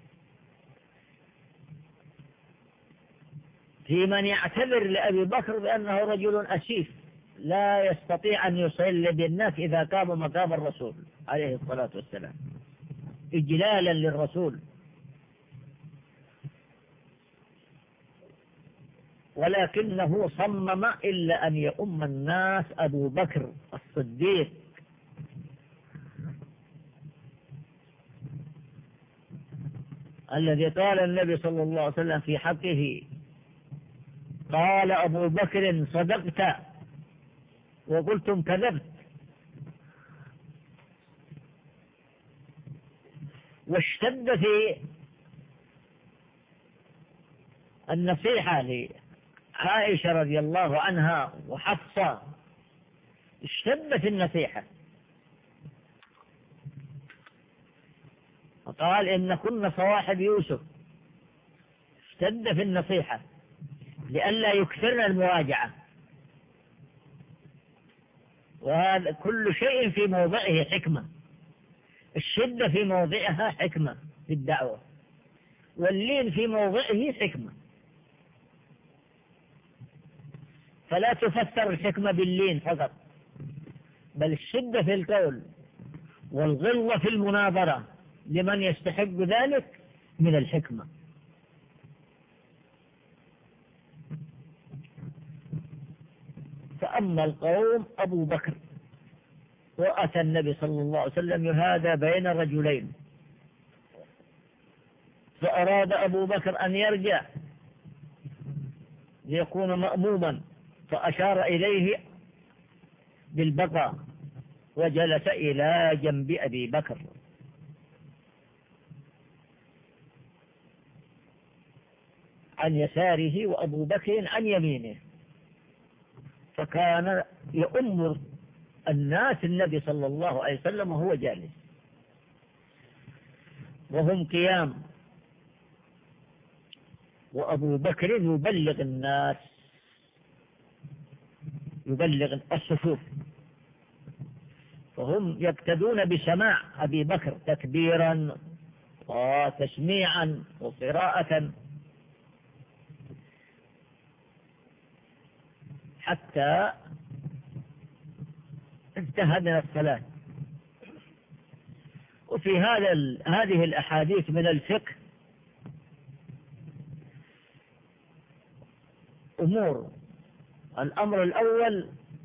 في من يعتبر لأبي بكر بأنه رجل أسيف لا يستطيع أن يصلي بالناس إذا قام مقام الرسول عليه الصلاة والسلام إجلالا للرسول. ولكنه صمم إلا أن يؤم الناس أبو بكر الصديق الذي قال النبي صلى الله عليه وسلم في حقه: قال أبو بكر: صدقت وقلتم كذبت. واشتد في النصيحة لعائشة رضي الله عنها وحفصة، اشتد في النصيحة، وقال إن كن صواحب يوسف. اشتد في النصيحة لئلا يكثرن المواجعة، وهذا كل شيء في موضعه حكمة. الشدة في موضعها حكمة في الدعوة، واللين في موضعه حكمة. فلا تفسر الحكمة باللين فقط، بل الشدة في القول والغلظة في المناظرة لمن يستحق ذلك من الحكمة. فأما القوم أبو بكر، وأتى النبي صلى الله عليه وسلم يهادى بين رجلين، فأراد أبو بكر أن يرجع ليكون مأموما، فأشار إليه بالبقاء وجلس إلى جنب أبي بكر. عن يساره وأبو بكر عن يمينه، فكان يؤم الناس النبي صلى الله عليه وسلم وهو جالس، وهم قيام، وأبو بكر يبلغ الناس، يبلغ الصفوف، فهم يقتدون بسماع أبي بكر تكبيرا وتسميعا وقراءة، حتى انتهى من الصلاة. وفي هذا هذه الأحاديث من الفقه أمور. الأمر الأول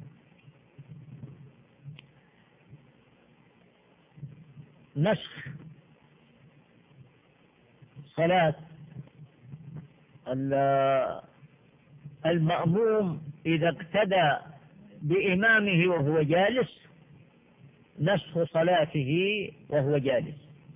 نسخ صلاة المأموم إذا اقتدى بإمامه وهو جالس، نسخ صلاته وهو جالس.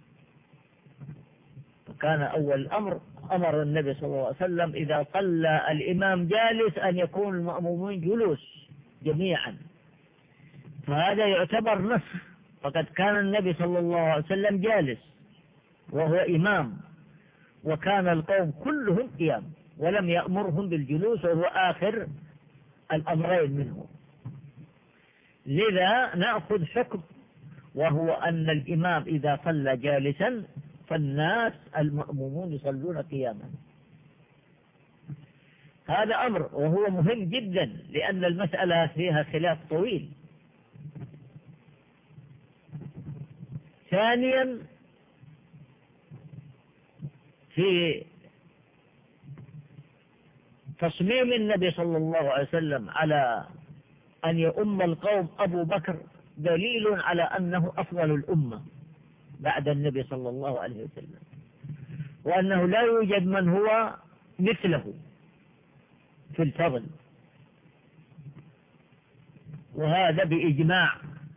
فكان أول الأمر أمر النبي صلى الله عليه وسلم إذا صلى الإمام جالس أن يكون المأمومين جلوس جميعا، فهذا يعتبر نسخ. فقد كان النبي صلى الله عليه وسلم جالس وهو إمام، وكان القوم كلهم قيام، ولم يأمرهم بالجلوس، وهو آخر الأمرين منه. لذا نأخذ حكم، وهو أن الإمام إذا صلى جالسا فالناس المأمومون يصلون قياما. هذا أمر وهو مهم جدا، لأن المسألة فيها خلاف طويل. ثانيا، في تصميم النبي صلى الله عليه وسلم على أن يؤم القوم أبو بكر دليل على أنه أفضل الأمة بعد النبي صلى الله عليه وسلم، وأنه لا يوجد من هو مثله في الفضل، وهذا بإجماع.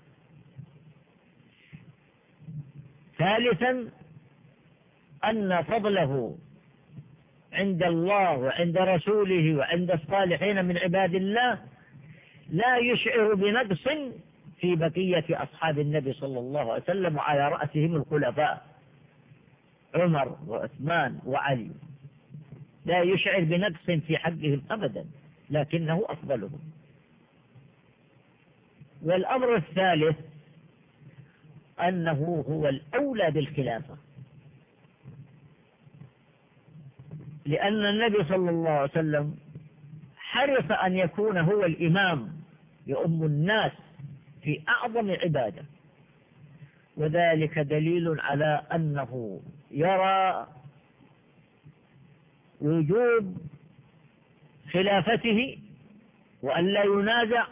ثالثا، أن فضله عند الله وعند رسوله وعند الصالحين من عباد الله لا يشعر بنقص في بقية أصحاب النبي صلى الله عليه وسلم، وعلى رأسهم الخلفاء عمر وعثمان وعلي، لا يشعر بنقص في حقهم أبدا، لكنه أفضلهم. والأمر الثالث أنه هو الأولى بالخلافة، لأن النبي صلى الله عليه وسلم حرص أن يكون هو الإمام يؤم الناس في أعظم عبادة، وذلك دليل على أنه يرى وجوب خلافته وأن لا ينازع،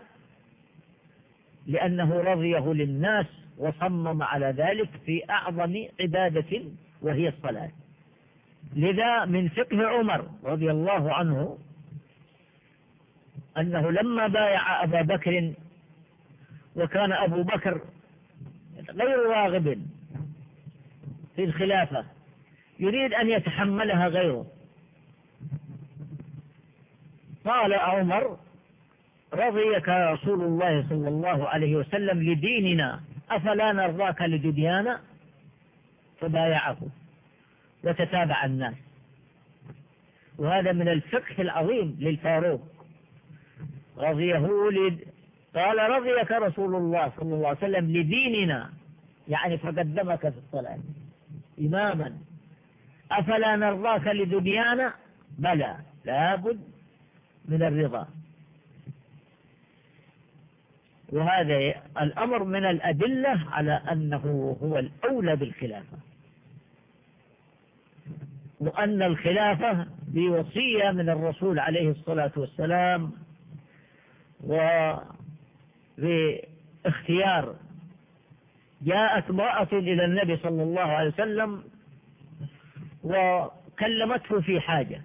لأنه رضيه للناس وصمم على ذلك في أعظم عبادة وهي الصلاة. لذا من فقه عمر رضي الله عنه أنه لما بايع أبا بكر وكان أبو بكر غير راغب في الخلافة، يريد أن يتحملها غيره. قال عمر: رضيك رسول الله صلى الله عليه وسلم لديننا أفلا نرضاك لدنيانا؟ فبايعه وتتابع الناس. وهذا من الفقه العظيم للفاروق، رضيه لد... قال: رضيك رسول الله صلى الله عليه وسلم لديننا، يعني فقدمك في الصلاة إماما. أفلا نرضاك لدنيانا؟ بلى، لابد من الرضا. وهذا الأمر من الأدلة على أنه هو الأولى بالخلافة، وأن الخلافة بوصية من الرسول عليه الصلاة والسلام وباختيار. جاءت امرأة إلى النبي صلى الله عليه وسلم وكلمته في حاجة،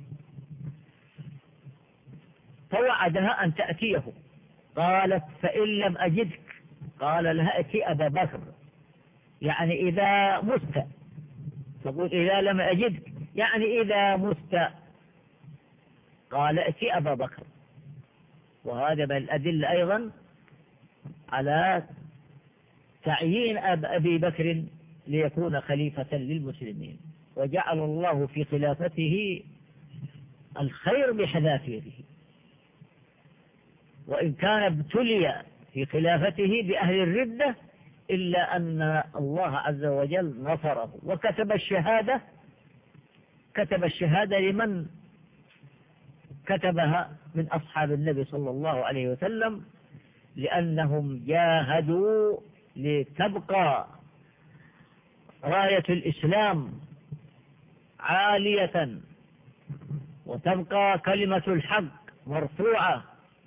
فوعدها أن تأتيه. قالت: فإن لم أجدك، قال لها: ائتي أبا بكر، يعني إذا مت. تقول: إذا لم أجدك يعني إذا مت. قال: ائتي أبا بكر. وهذا من الأدلة أيضا على تعيين أبي بكر ليكون خليفة للمسلمين، وجعل الله في خلافته الخير بحذافيره، وإن كان ابتلي في خلافته بأهل الردة إلا أن الله عز وجل نصره وكتب الشهادة. كتب الشهادة لمن كتبها من أصحاب النبي صلى الله عليه وسلم، لأنهم جاهدوا لتبقى راية الإسلام عالية وتبقى كلمة الحق مرفوعة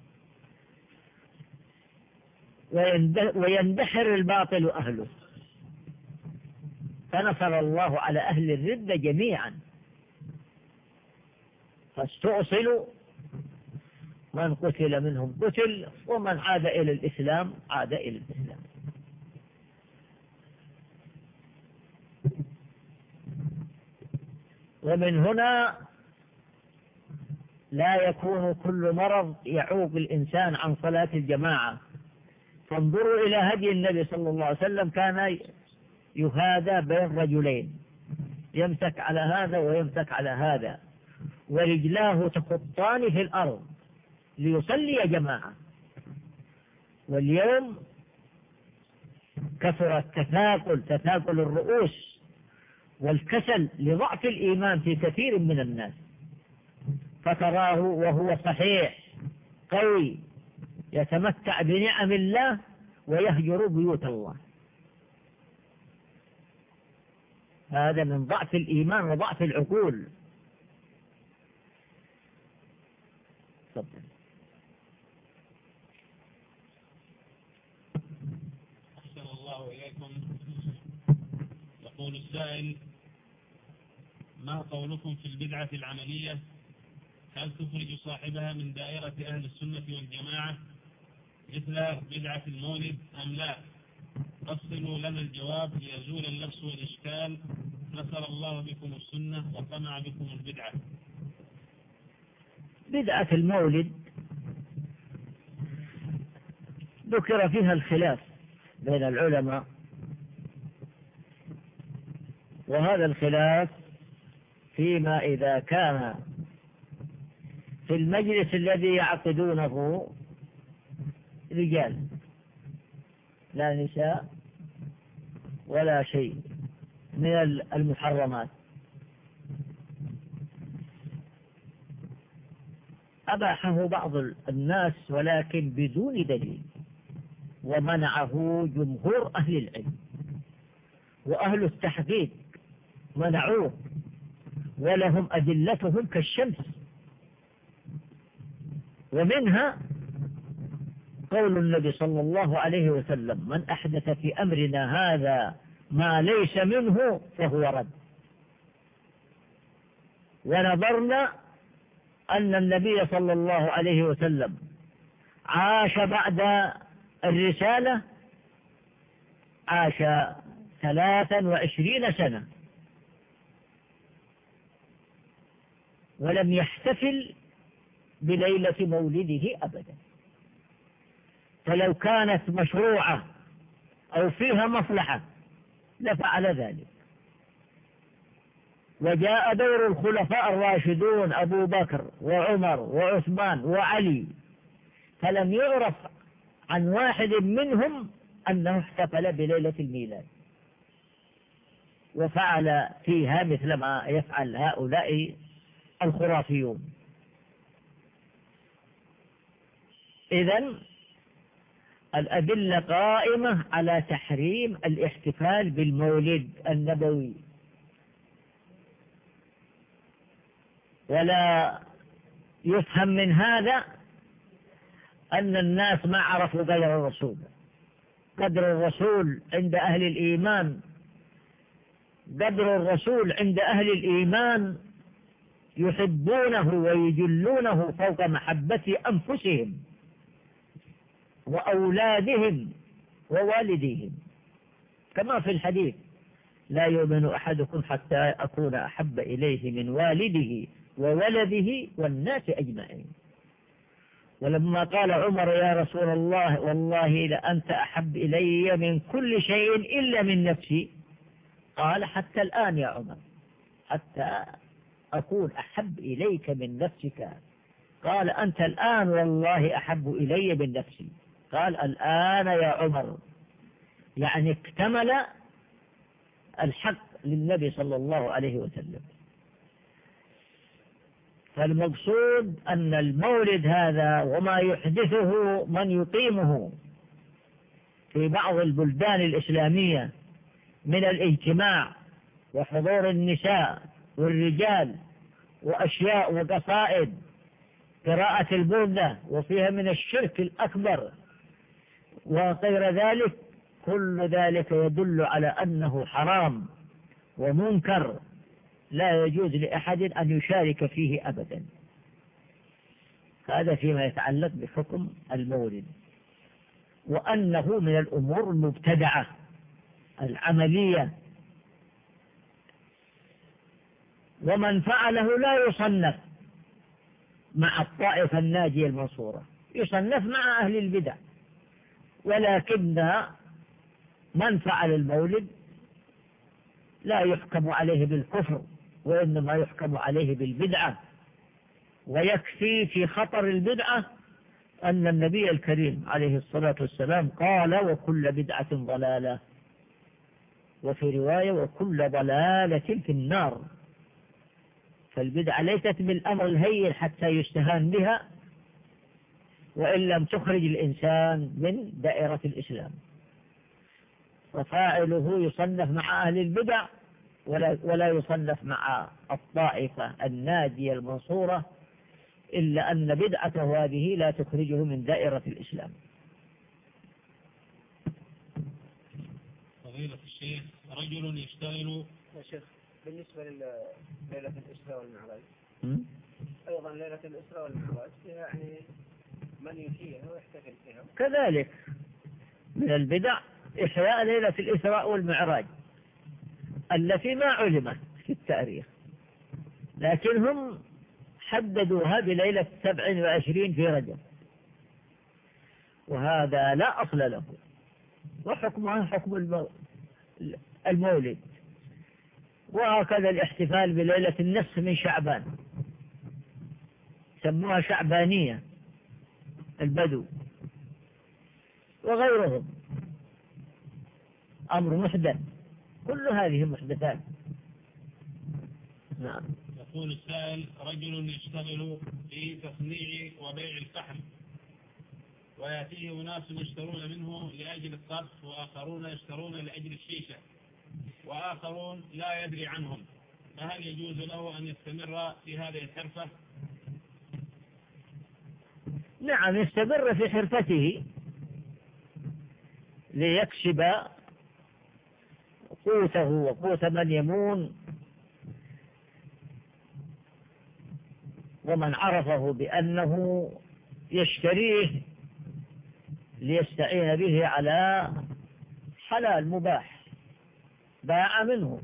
ويندحر الباطل أهله. فنصر الله على أهل الردة جميعا، فاستؤصلوا، من قتل منهم قتل، ومن عاد إلى الإسلام عاد إلى الإسلام. ومن هنا لا يكون كل مرض يعوق الإنسان عن صلاة الجماعة. فانظروا إلى هدي النبي صلى الله عليه وسلم، كان يهادى بين رجلين، يمسك على هذا ويمسك على هذا، ورجلاه تخطان في الأرض ليصلي جماعة. واليوم كثر التثاقل، تثاقل الرؤوس والكسل لضعف الإيمان في كثير من الناس، فتراه وهو صحيح قوي يتمتع بنعم الله ويهجر بيوت الله. هذا من ضعف الإيمان وضعف العقول. صدق. أحسن الله إليكم. يقول السائل: ما قولكم في البدعة العملية؟ هل تخرج صاحبها من دائرة أهل السنة والجماعة مثل بدعة المولد أم لا؟ فصلوا لنا الجواب ليزول اللبس والإشكال. نصر الله بكم السنة وقمع بكم البدعة. بدعة المولد ذكر فيها الخلاف بين العلماء، وهذا الخلاف فيما إذا كان في المجلس الذي يعقدونه رجال لا نساء ولا شيء من المحرمات، أباحه بعض الناس ولكن بدون دليل، ومنعه جمهور أهل العلم، وأهل التحقيق منعوه ولهم أدلتهم كالشمس. ومنها قول النبي صلى الله عليه وسلم: من أحدث في أمرنا هذا ما ليس منه فهو رد. ونظرنا أن النبي صلى الله عليه وسلم عاش بعد الرسالة عاش ثلاثا وعشرين سنة ولم يحتفل بليلة مولده أبدا، فلو كانت مشروعة أو فيها مصلحة لفعل ذلك. وجاء دور الخلفاء الراشدون أبو بكر وعمر وعثمان وعلي، فلم يعرف عن واحد منهم أنه احتفل بليلة الميلاد، وفعل فيها مثل ما يفعل هؤلاء الخرافيون. إذن الأدلة قائمة على تحريم الاحتفال بالمولد النبوي، ولا يفهم من هذا أن الناس ما عرفوا قدر الرسول. قدر الرسول عند أهل الإيمان قدر الرسول عند أهل الإيمان يحبونه ويجلونه فوق محبة أنفسهم وأولادهم ووالديهم، كما في الحديث: لا يؤمن أحدكم حتى أكون أحب إليه من والده وولده والناس أجمعين. ولما قال عمر: يا رسول الله والله لأنت أحب إلي من كل شيء إلا من نفسي، قال: حتى الآن يا عمر، حتى أكون أحب إليك من نفسك. قال: أنت الآن والله أحب إلي من نفسي. قال: الآن يا عمر، يعني اكتمل الحق للنبي صلى الله عليه وسلم. فالمقصود أن المولد هذا وما يحدثه من يقيمه في بعض البلدان الإسلامية من الاجتماع وحضور النساء والرجال وأشياء وقصائد، قراءة البردة وفيها من الشرك الأكبر وغير ذلك، كل ذلك يدل على أنه حرام ومنكر لا يجوز لأحد أن يشارك فيه أبدا. هذا فيما يتعلق بحكم المولد، وأنه من الأمور المبتدعة العملية، ومن فعله لا يصنف مع الطائفة الناجية المنصورة، يصنف مع أهل البدع. ولكن من فعل المولد لا يحكم عليه بالكفر، وإنما يحكم عليه بالبدعة. ويكفي في خطر البدعة أن النبي الكريم عليه الصلاة والسلام قال: وكل بدعة ضلالة، وفي رواية: وكل ضلالة في النار. فالبدعة ليست بالأمر الهين حتى يستهان بها، وإن لم تخرج الإنسان من دائرة الإسلام. وفاعله يصنف مع أهل البدع ولا, ولا يصنف مع الطائفة الناجية المنصورة، إلا أن بدعته هذه لا تخرجه من دائرة الإسلام. فضيلة الشيخ، رجل يشتغل يا شيخ بالنسبة لليلة الإسراء والمعراج، أيضا ليلة الإسراء والمعراج فيها يعني من يحييها ويحتفل فيها كذلك من البدع إحياء ليلة الإسراء والمعراج التي ما علمت في التاريخ، لكنهم حددوها بليلة سبع وعشرين في رجب، وهذا لا أصل له، وحكمها حكم المولد. وهكذا الاحتفال بليلة النصف من شعبان، سموها شعبانية البدو وغيرهم، أمر محدث، كل هذه محدثات. نعم. يقول السائل: رجل يشتغل في تصنيع وبيع الفحم، ويأتيه أناس يشترون منه لأجل الصرف، وآخرون يشترون لأجل الشيشة، وآخرون لا يدري عنهم، فهل يجوز له أن يستمر في هذه الحرفة؟ نعم، يستمر في حرفته ليكسب قوته وقوت من يمون، ومن عرفه بأنه يشتريه ليستعين به على حلال مباح باع منه،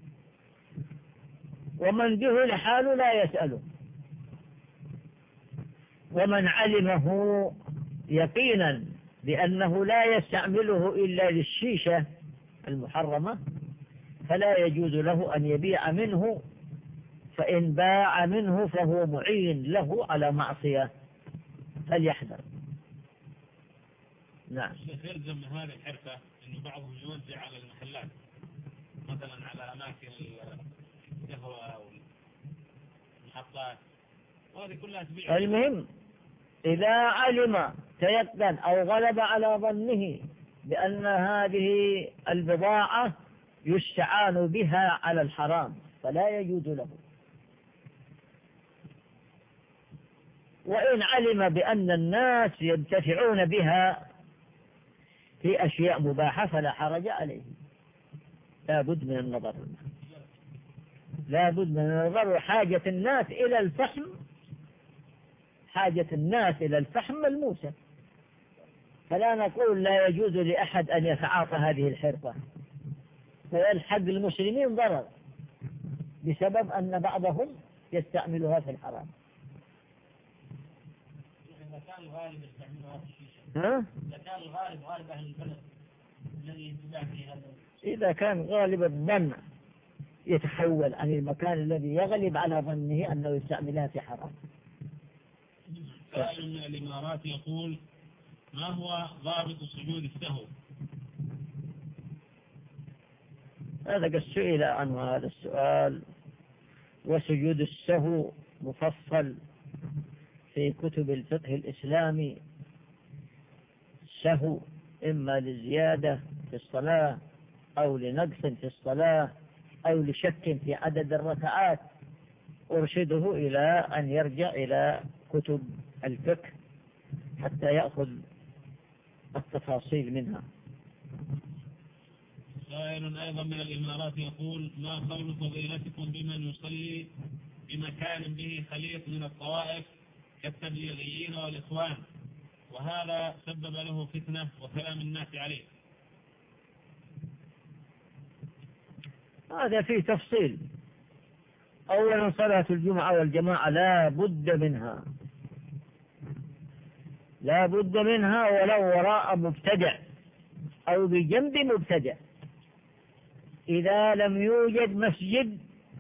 ومن جهل حاله لا يسأله، ومن علمه يقينا بأنه لا يستعمله إلا للشيشة المحرمة فلا يجوز له أن يبيع منه، فإن باع منه فهو معين له على معصية، فليحذر. نعم. يلزم من هذه الحرفة أنه بعضهم يوزع على المحلات مثلا على أماكن القهوة أو المحطات، وهذه كلها تبيع. المهم إذا علم تيقن أو غلب على ظنه بأن هذه البضاعة يستعان بها على الحرام فلا يجوز له، وإن علم بأن الناس ينتفعون بها في أشياء مباحة فلا حرج عليه. لا بد من النظر، لا بد من النظر. حاجة الناس إلى الفحم، حاجة الناس إلى الفحم ملموسة، فلا نقول لا يجوز لأحد أن يتعاطى هذه الحرفة، فيلحق المسلمين ضرر بسبب أن بعضهم يستعملها في الحرام. إذا كان الغالب يستعملها في الشيشة، ها؟ إذا كان الغالب غالب أهل البلد الذي يتباع فيه هذا، إذا كان غالب الظن يتحول عن المكان الذي يغلب على ظنه أنه يستعملها في حرام. سائل من الإمارات يقول: ما هو ضابط سجود السهو؟ هذا قد سئل عنه هذا السؤال، وسجود السهو مفصل في كتب الفقه الإسلامي. السهو إما لزيادة في الصلاة أو لنقص في الصلاة أو لشك في عدد الركعات، أرشده إلى أن يرجع إلى كتب الفقه حتى يأخذ التفاصيل منها. سائل أيضا من الإمارات يقول: ما قول فضيلتكم بمن يصلي بمكان به خليط من الطوائف كالتبليغيين والإخوان، وهذا سبب له فتنة وكلام الناس عليه؟ هذا فيه تفصيل. أولا صلاة الجمعة والجماعة لا بد منها، لا بد منها ولو وراء مبتدع أو بجنب مبتدع. إذا لم يوجد مسجد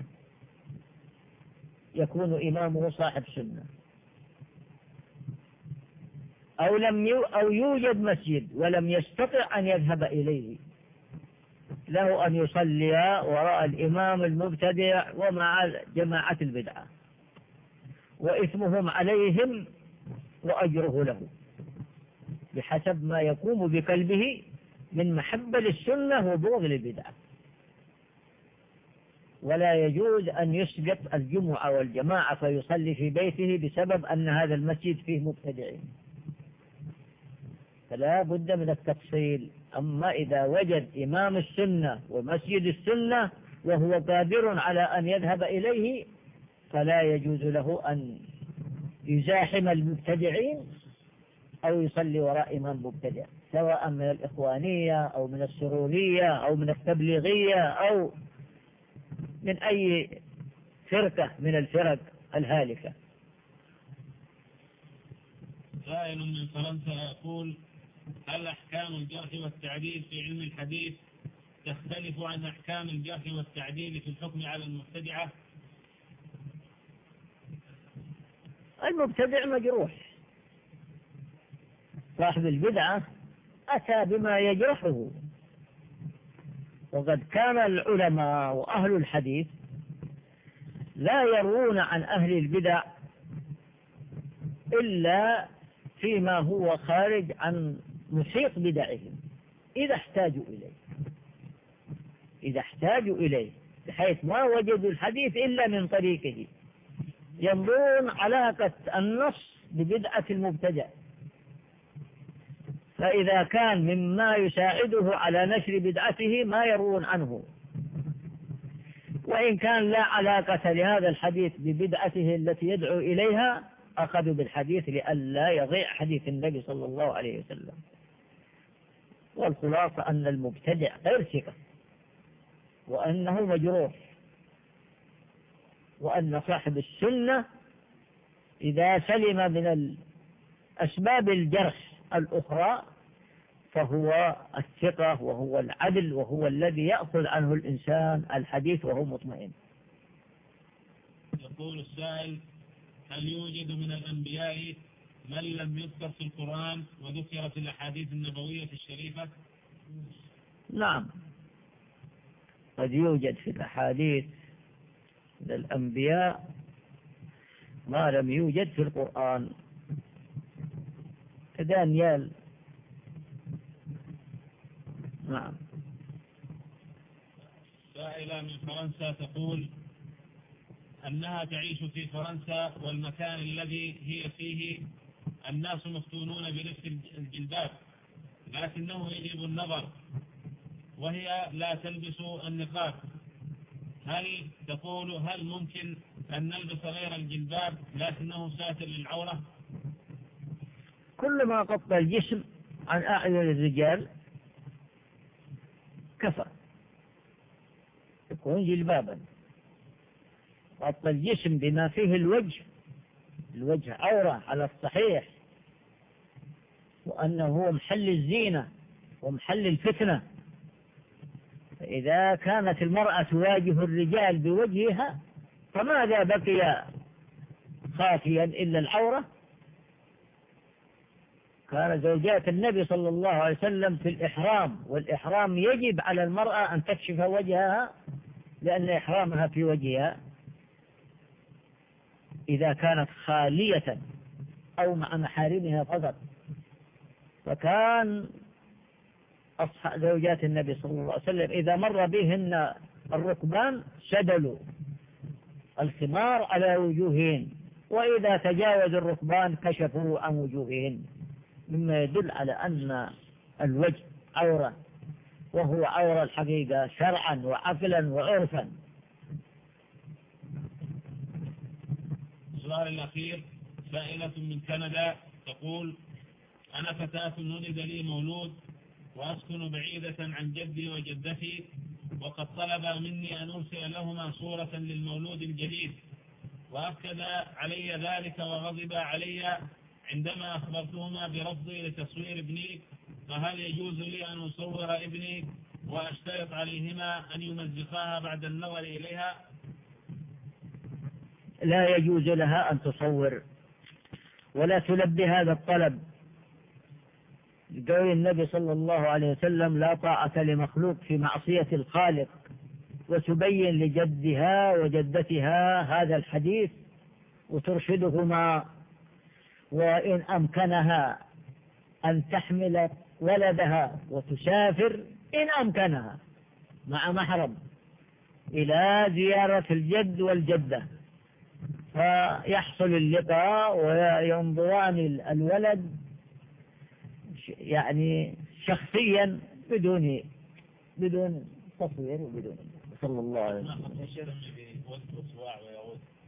يكون إمامه صاحب سنة، أو لم يو أو يوجد مسجد ولم يستطع أن يذهب إليه، له أن يصلي وراء الإمام المبتدع ومع جماعة البدعة، وإثمهم عليهم وأجره له بحسب ما يقوم بقلبه من محبة للسنة وبغض للبدعة. ولا يجوز أن يسقط الجمعة والجماعة فيصلي في بيته بسبب أن هذا المسجد فيه مبتدعين، فلا بد من التفصيل. أما إذا وجد إمام السنة ومسجد السنة وهو قادر على أن يذهب إليه فلا يجوز له أن يزاحم المبتدعين أو يصلي وراء إمام مبتدع، سواء من الإخوانية أو من السرورية أو من التبليغية أو من أي فرقة من الفرق الهالكة. سائل من فرنسا يقول: هل أحكام الجرح والتعديل في علم الحديث تختلف عن أحكام الجرح والتعديل في الحكم على المبتدعة؟ المبتدع مجروح، صاحب البدعة أتى بما يجرحه. وقد كان العلماء وأهل الحديث لا يروون عن أهل البدع إلا فيما هو خارج عن محيط بدعهم إذا احتاجوا إليه، إذا احتاجوا إليه بحيث ما وجدوا الحديث إلا من طريقه، ينظرون علاقة النص ببدعة المبتدع، فإذا كان مما يساعده على نشر بدعته ما يروون عنه، وإن كان لا علاقة لهذا الحديث ببدعته التي يدعو إليها أخذوا بالحديث لئلا يضيع حديث النبي صلى الله عليه وسلم. والخلاصة أن المبتدع غير ثقة، وأنه مجروح، وأن صاحب السنة إذا سلم من أسباب الجرح الأخرى فهو الثقة وهو العدل وهو الذي يأخذ عنه الإنسان الحديث وهو مطمئن. يقول السائل: هل يوجد من الأنبياء من لم يذكر في القرآن وذكر في الأحاديث النبوية الشريفة؟ نعم، قد يوجد في الأحاديث من الأنبياء ما لم يوجد في القرآن. دانيال. نعم. سائلة من فرنسا تقول أنها تعيش في فرنسا، والمكان الذي هي فيه الناس مفتونون بلبس الجلباب لكنه يجب النظر، وهي لا تلبس النقاب. هل تقول هل ممكن أن نلبس غير الجلباب لكنه ساتر للعورة؟ كل ما غطى الجسم عن أعين الرجال كفى، يكون جلبابا. غطى الجسم بما فيه الوجه، الوجه عورة على الصحيح، وأنه هو محل الزينة ومحل الفتنة. فإذا كانت المرأة تواجه الرجال بوجهها فماذا بقي خافيا إلا العورة؟ كان زوجات النبي صلى الله عليه وسلم في الإحرام، والإحرام يجب على المرأة أن تكشف وجهها لأن إحرامها في وجهها إذا كانت خالية أو مع محارمها فقط. فكان أصحاب زوجات النبي صلى الله عليه وسلم إذا مر بهن الركبان سدلوا الخمار على وجوههن، وإذا تجاوز الركبان كشفوا عن وجوههن، مما يدل على أن الوجه عورة، وهو عورة الحقيقة شرعا وعقلا وعرفا. السؤال الأخير، سائلة من كندا تقول: أنا فتاة ولد لي مولود وأسكن بعيدة عن جدي وجدتي، وقد طلب مني أن أرسل لهما صورة للمولود الجديد، وأكد علي ذلك وغضب علي عندما أخبرتهما برفضي لتصوير ابني، فهل يجوز لي أن أصور ابني وأشترط عليهما أن يمزقاها بعد النظر إليها؟ لا يجوز لها أن تصور ولا تلبي هذا الطلب، قول النبي صلى الله عليه وسلم: لا طاعة لمخلوق في معصية الخالق، وتبين لجدها وجدتها هذا الحديث وترشدهما، وإن أمكنها أن تحمل ولدها وتسافر إن أمكنها مع محرم إلى زيارة الجد والجدة، فيحصل اللقاء وينظران الولد يعني شخصيا بدون بدون تصوير وبدون. صلى الله عليه وسلم.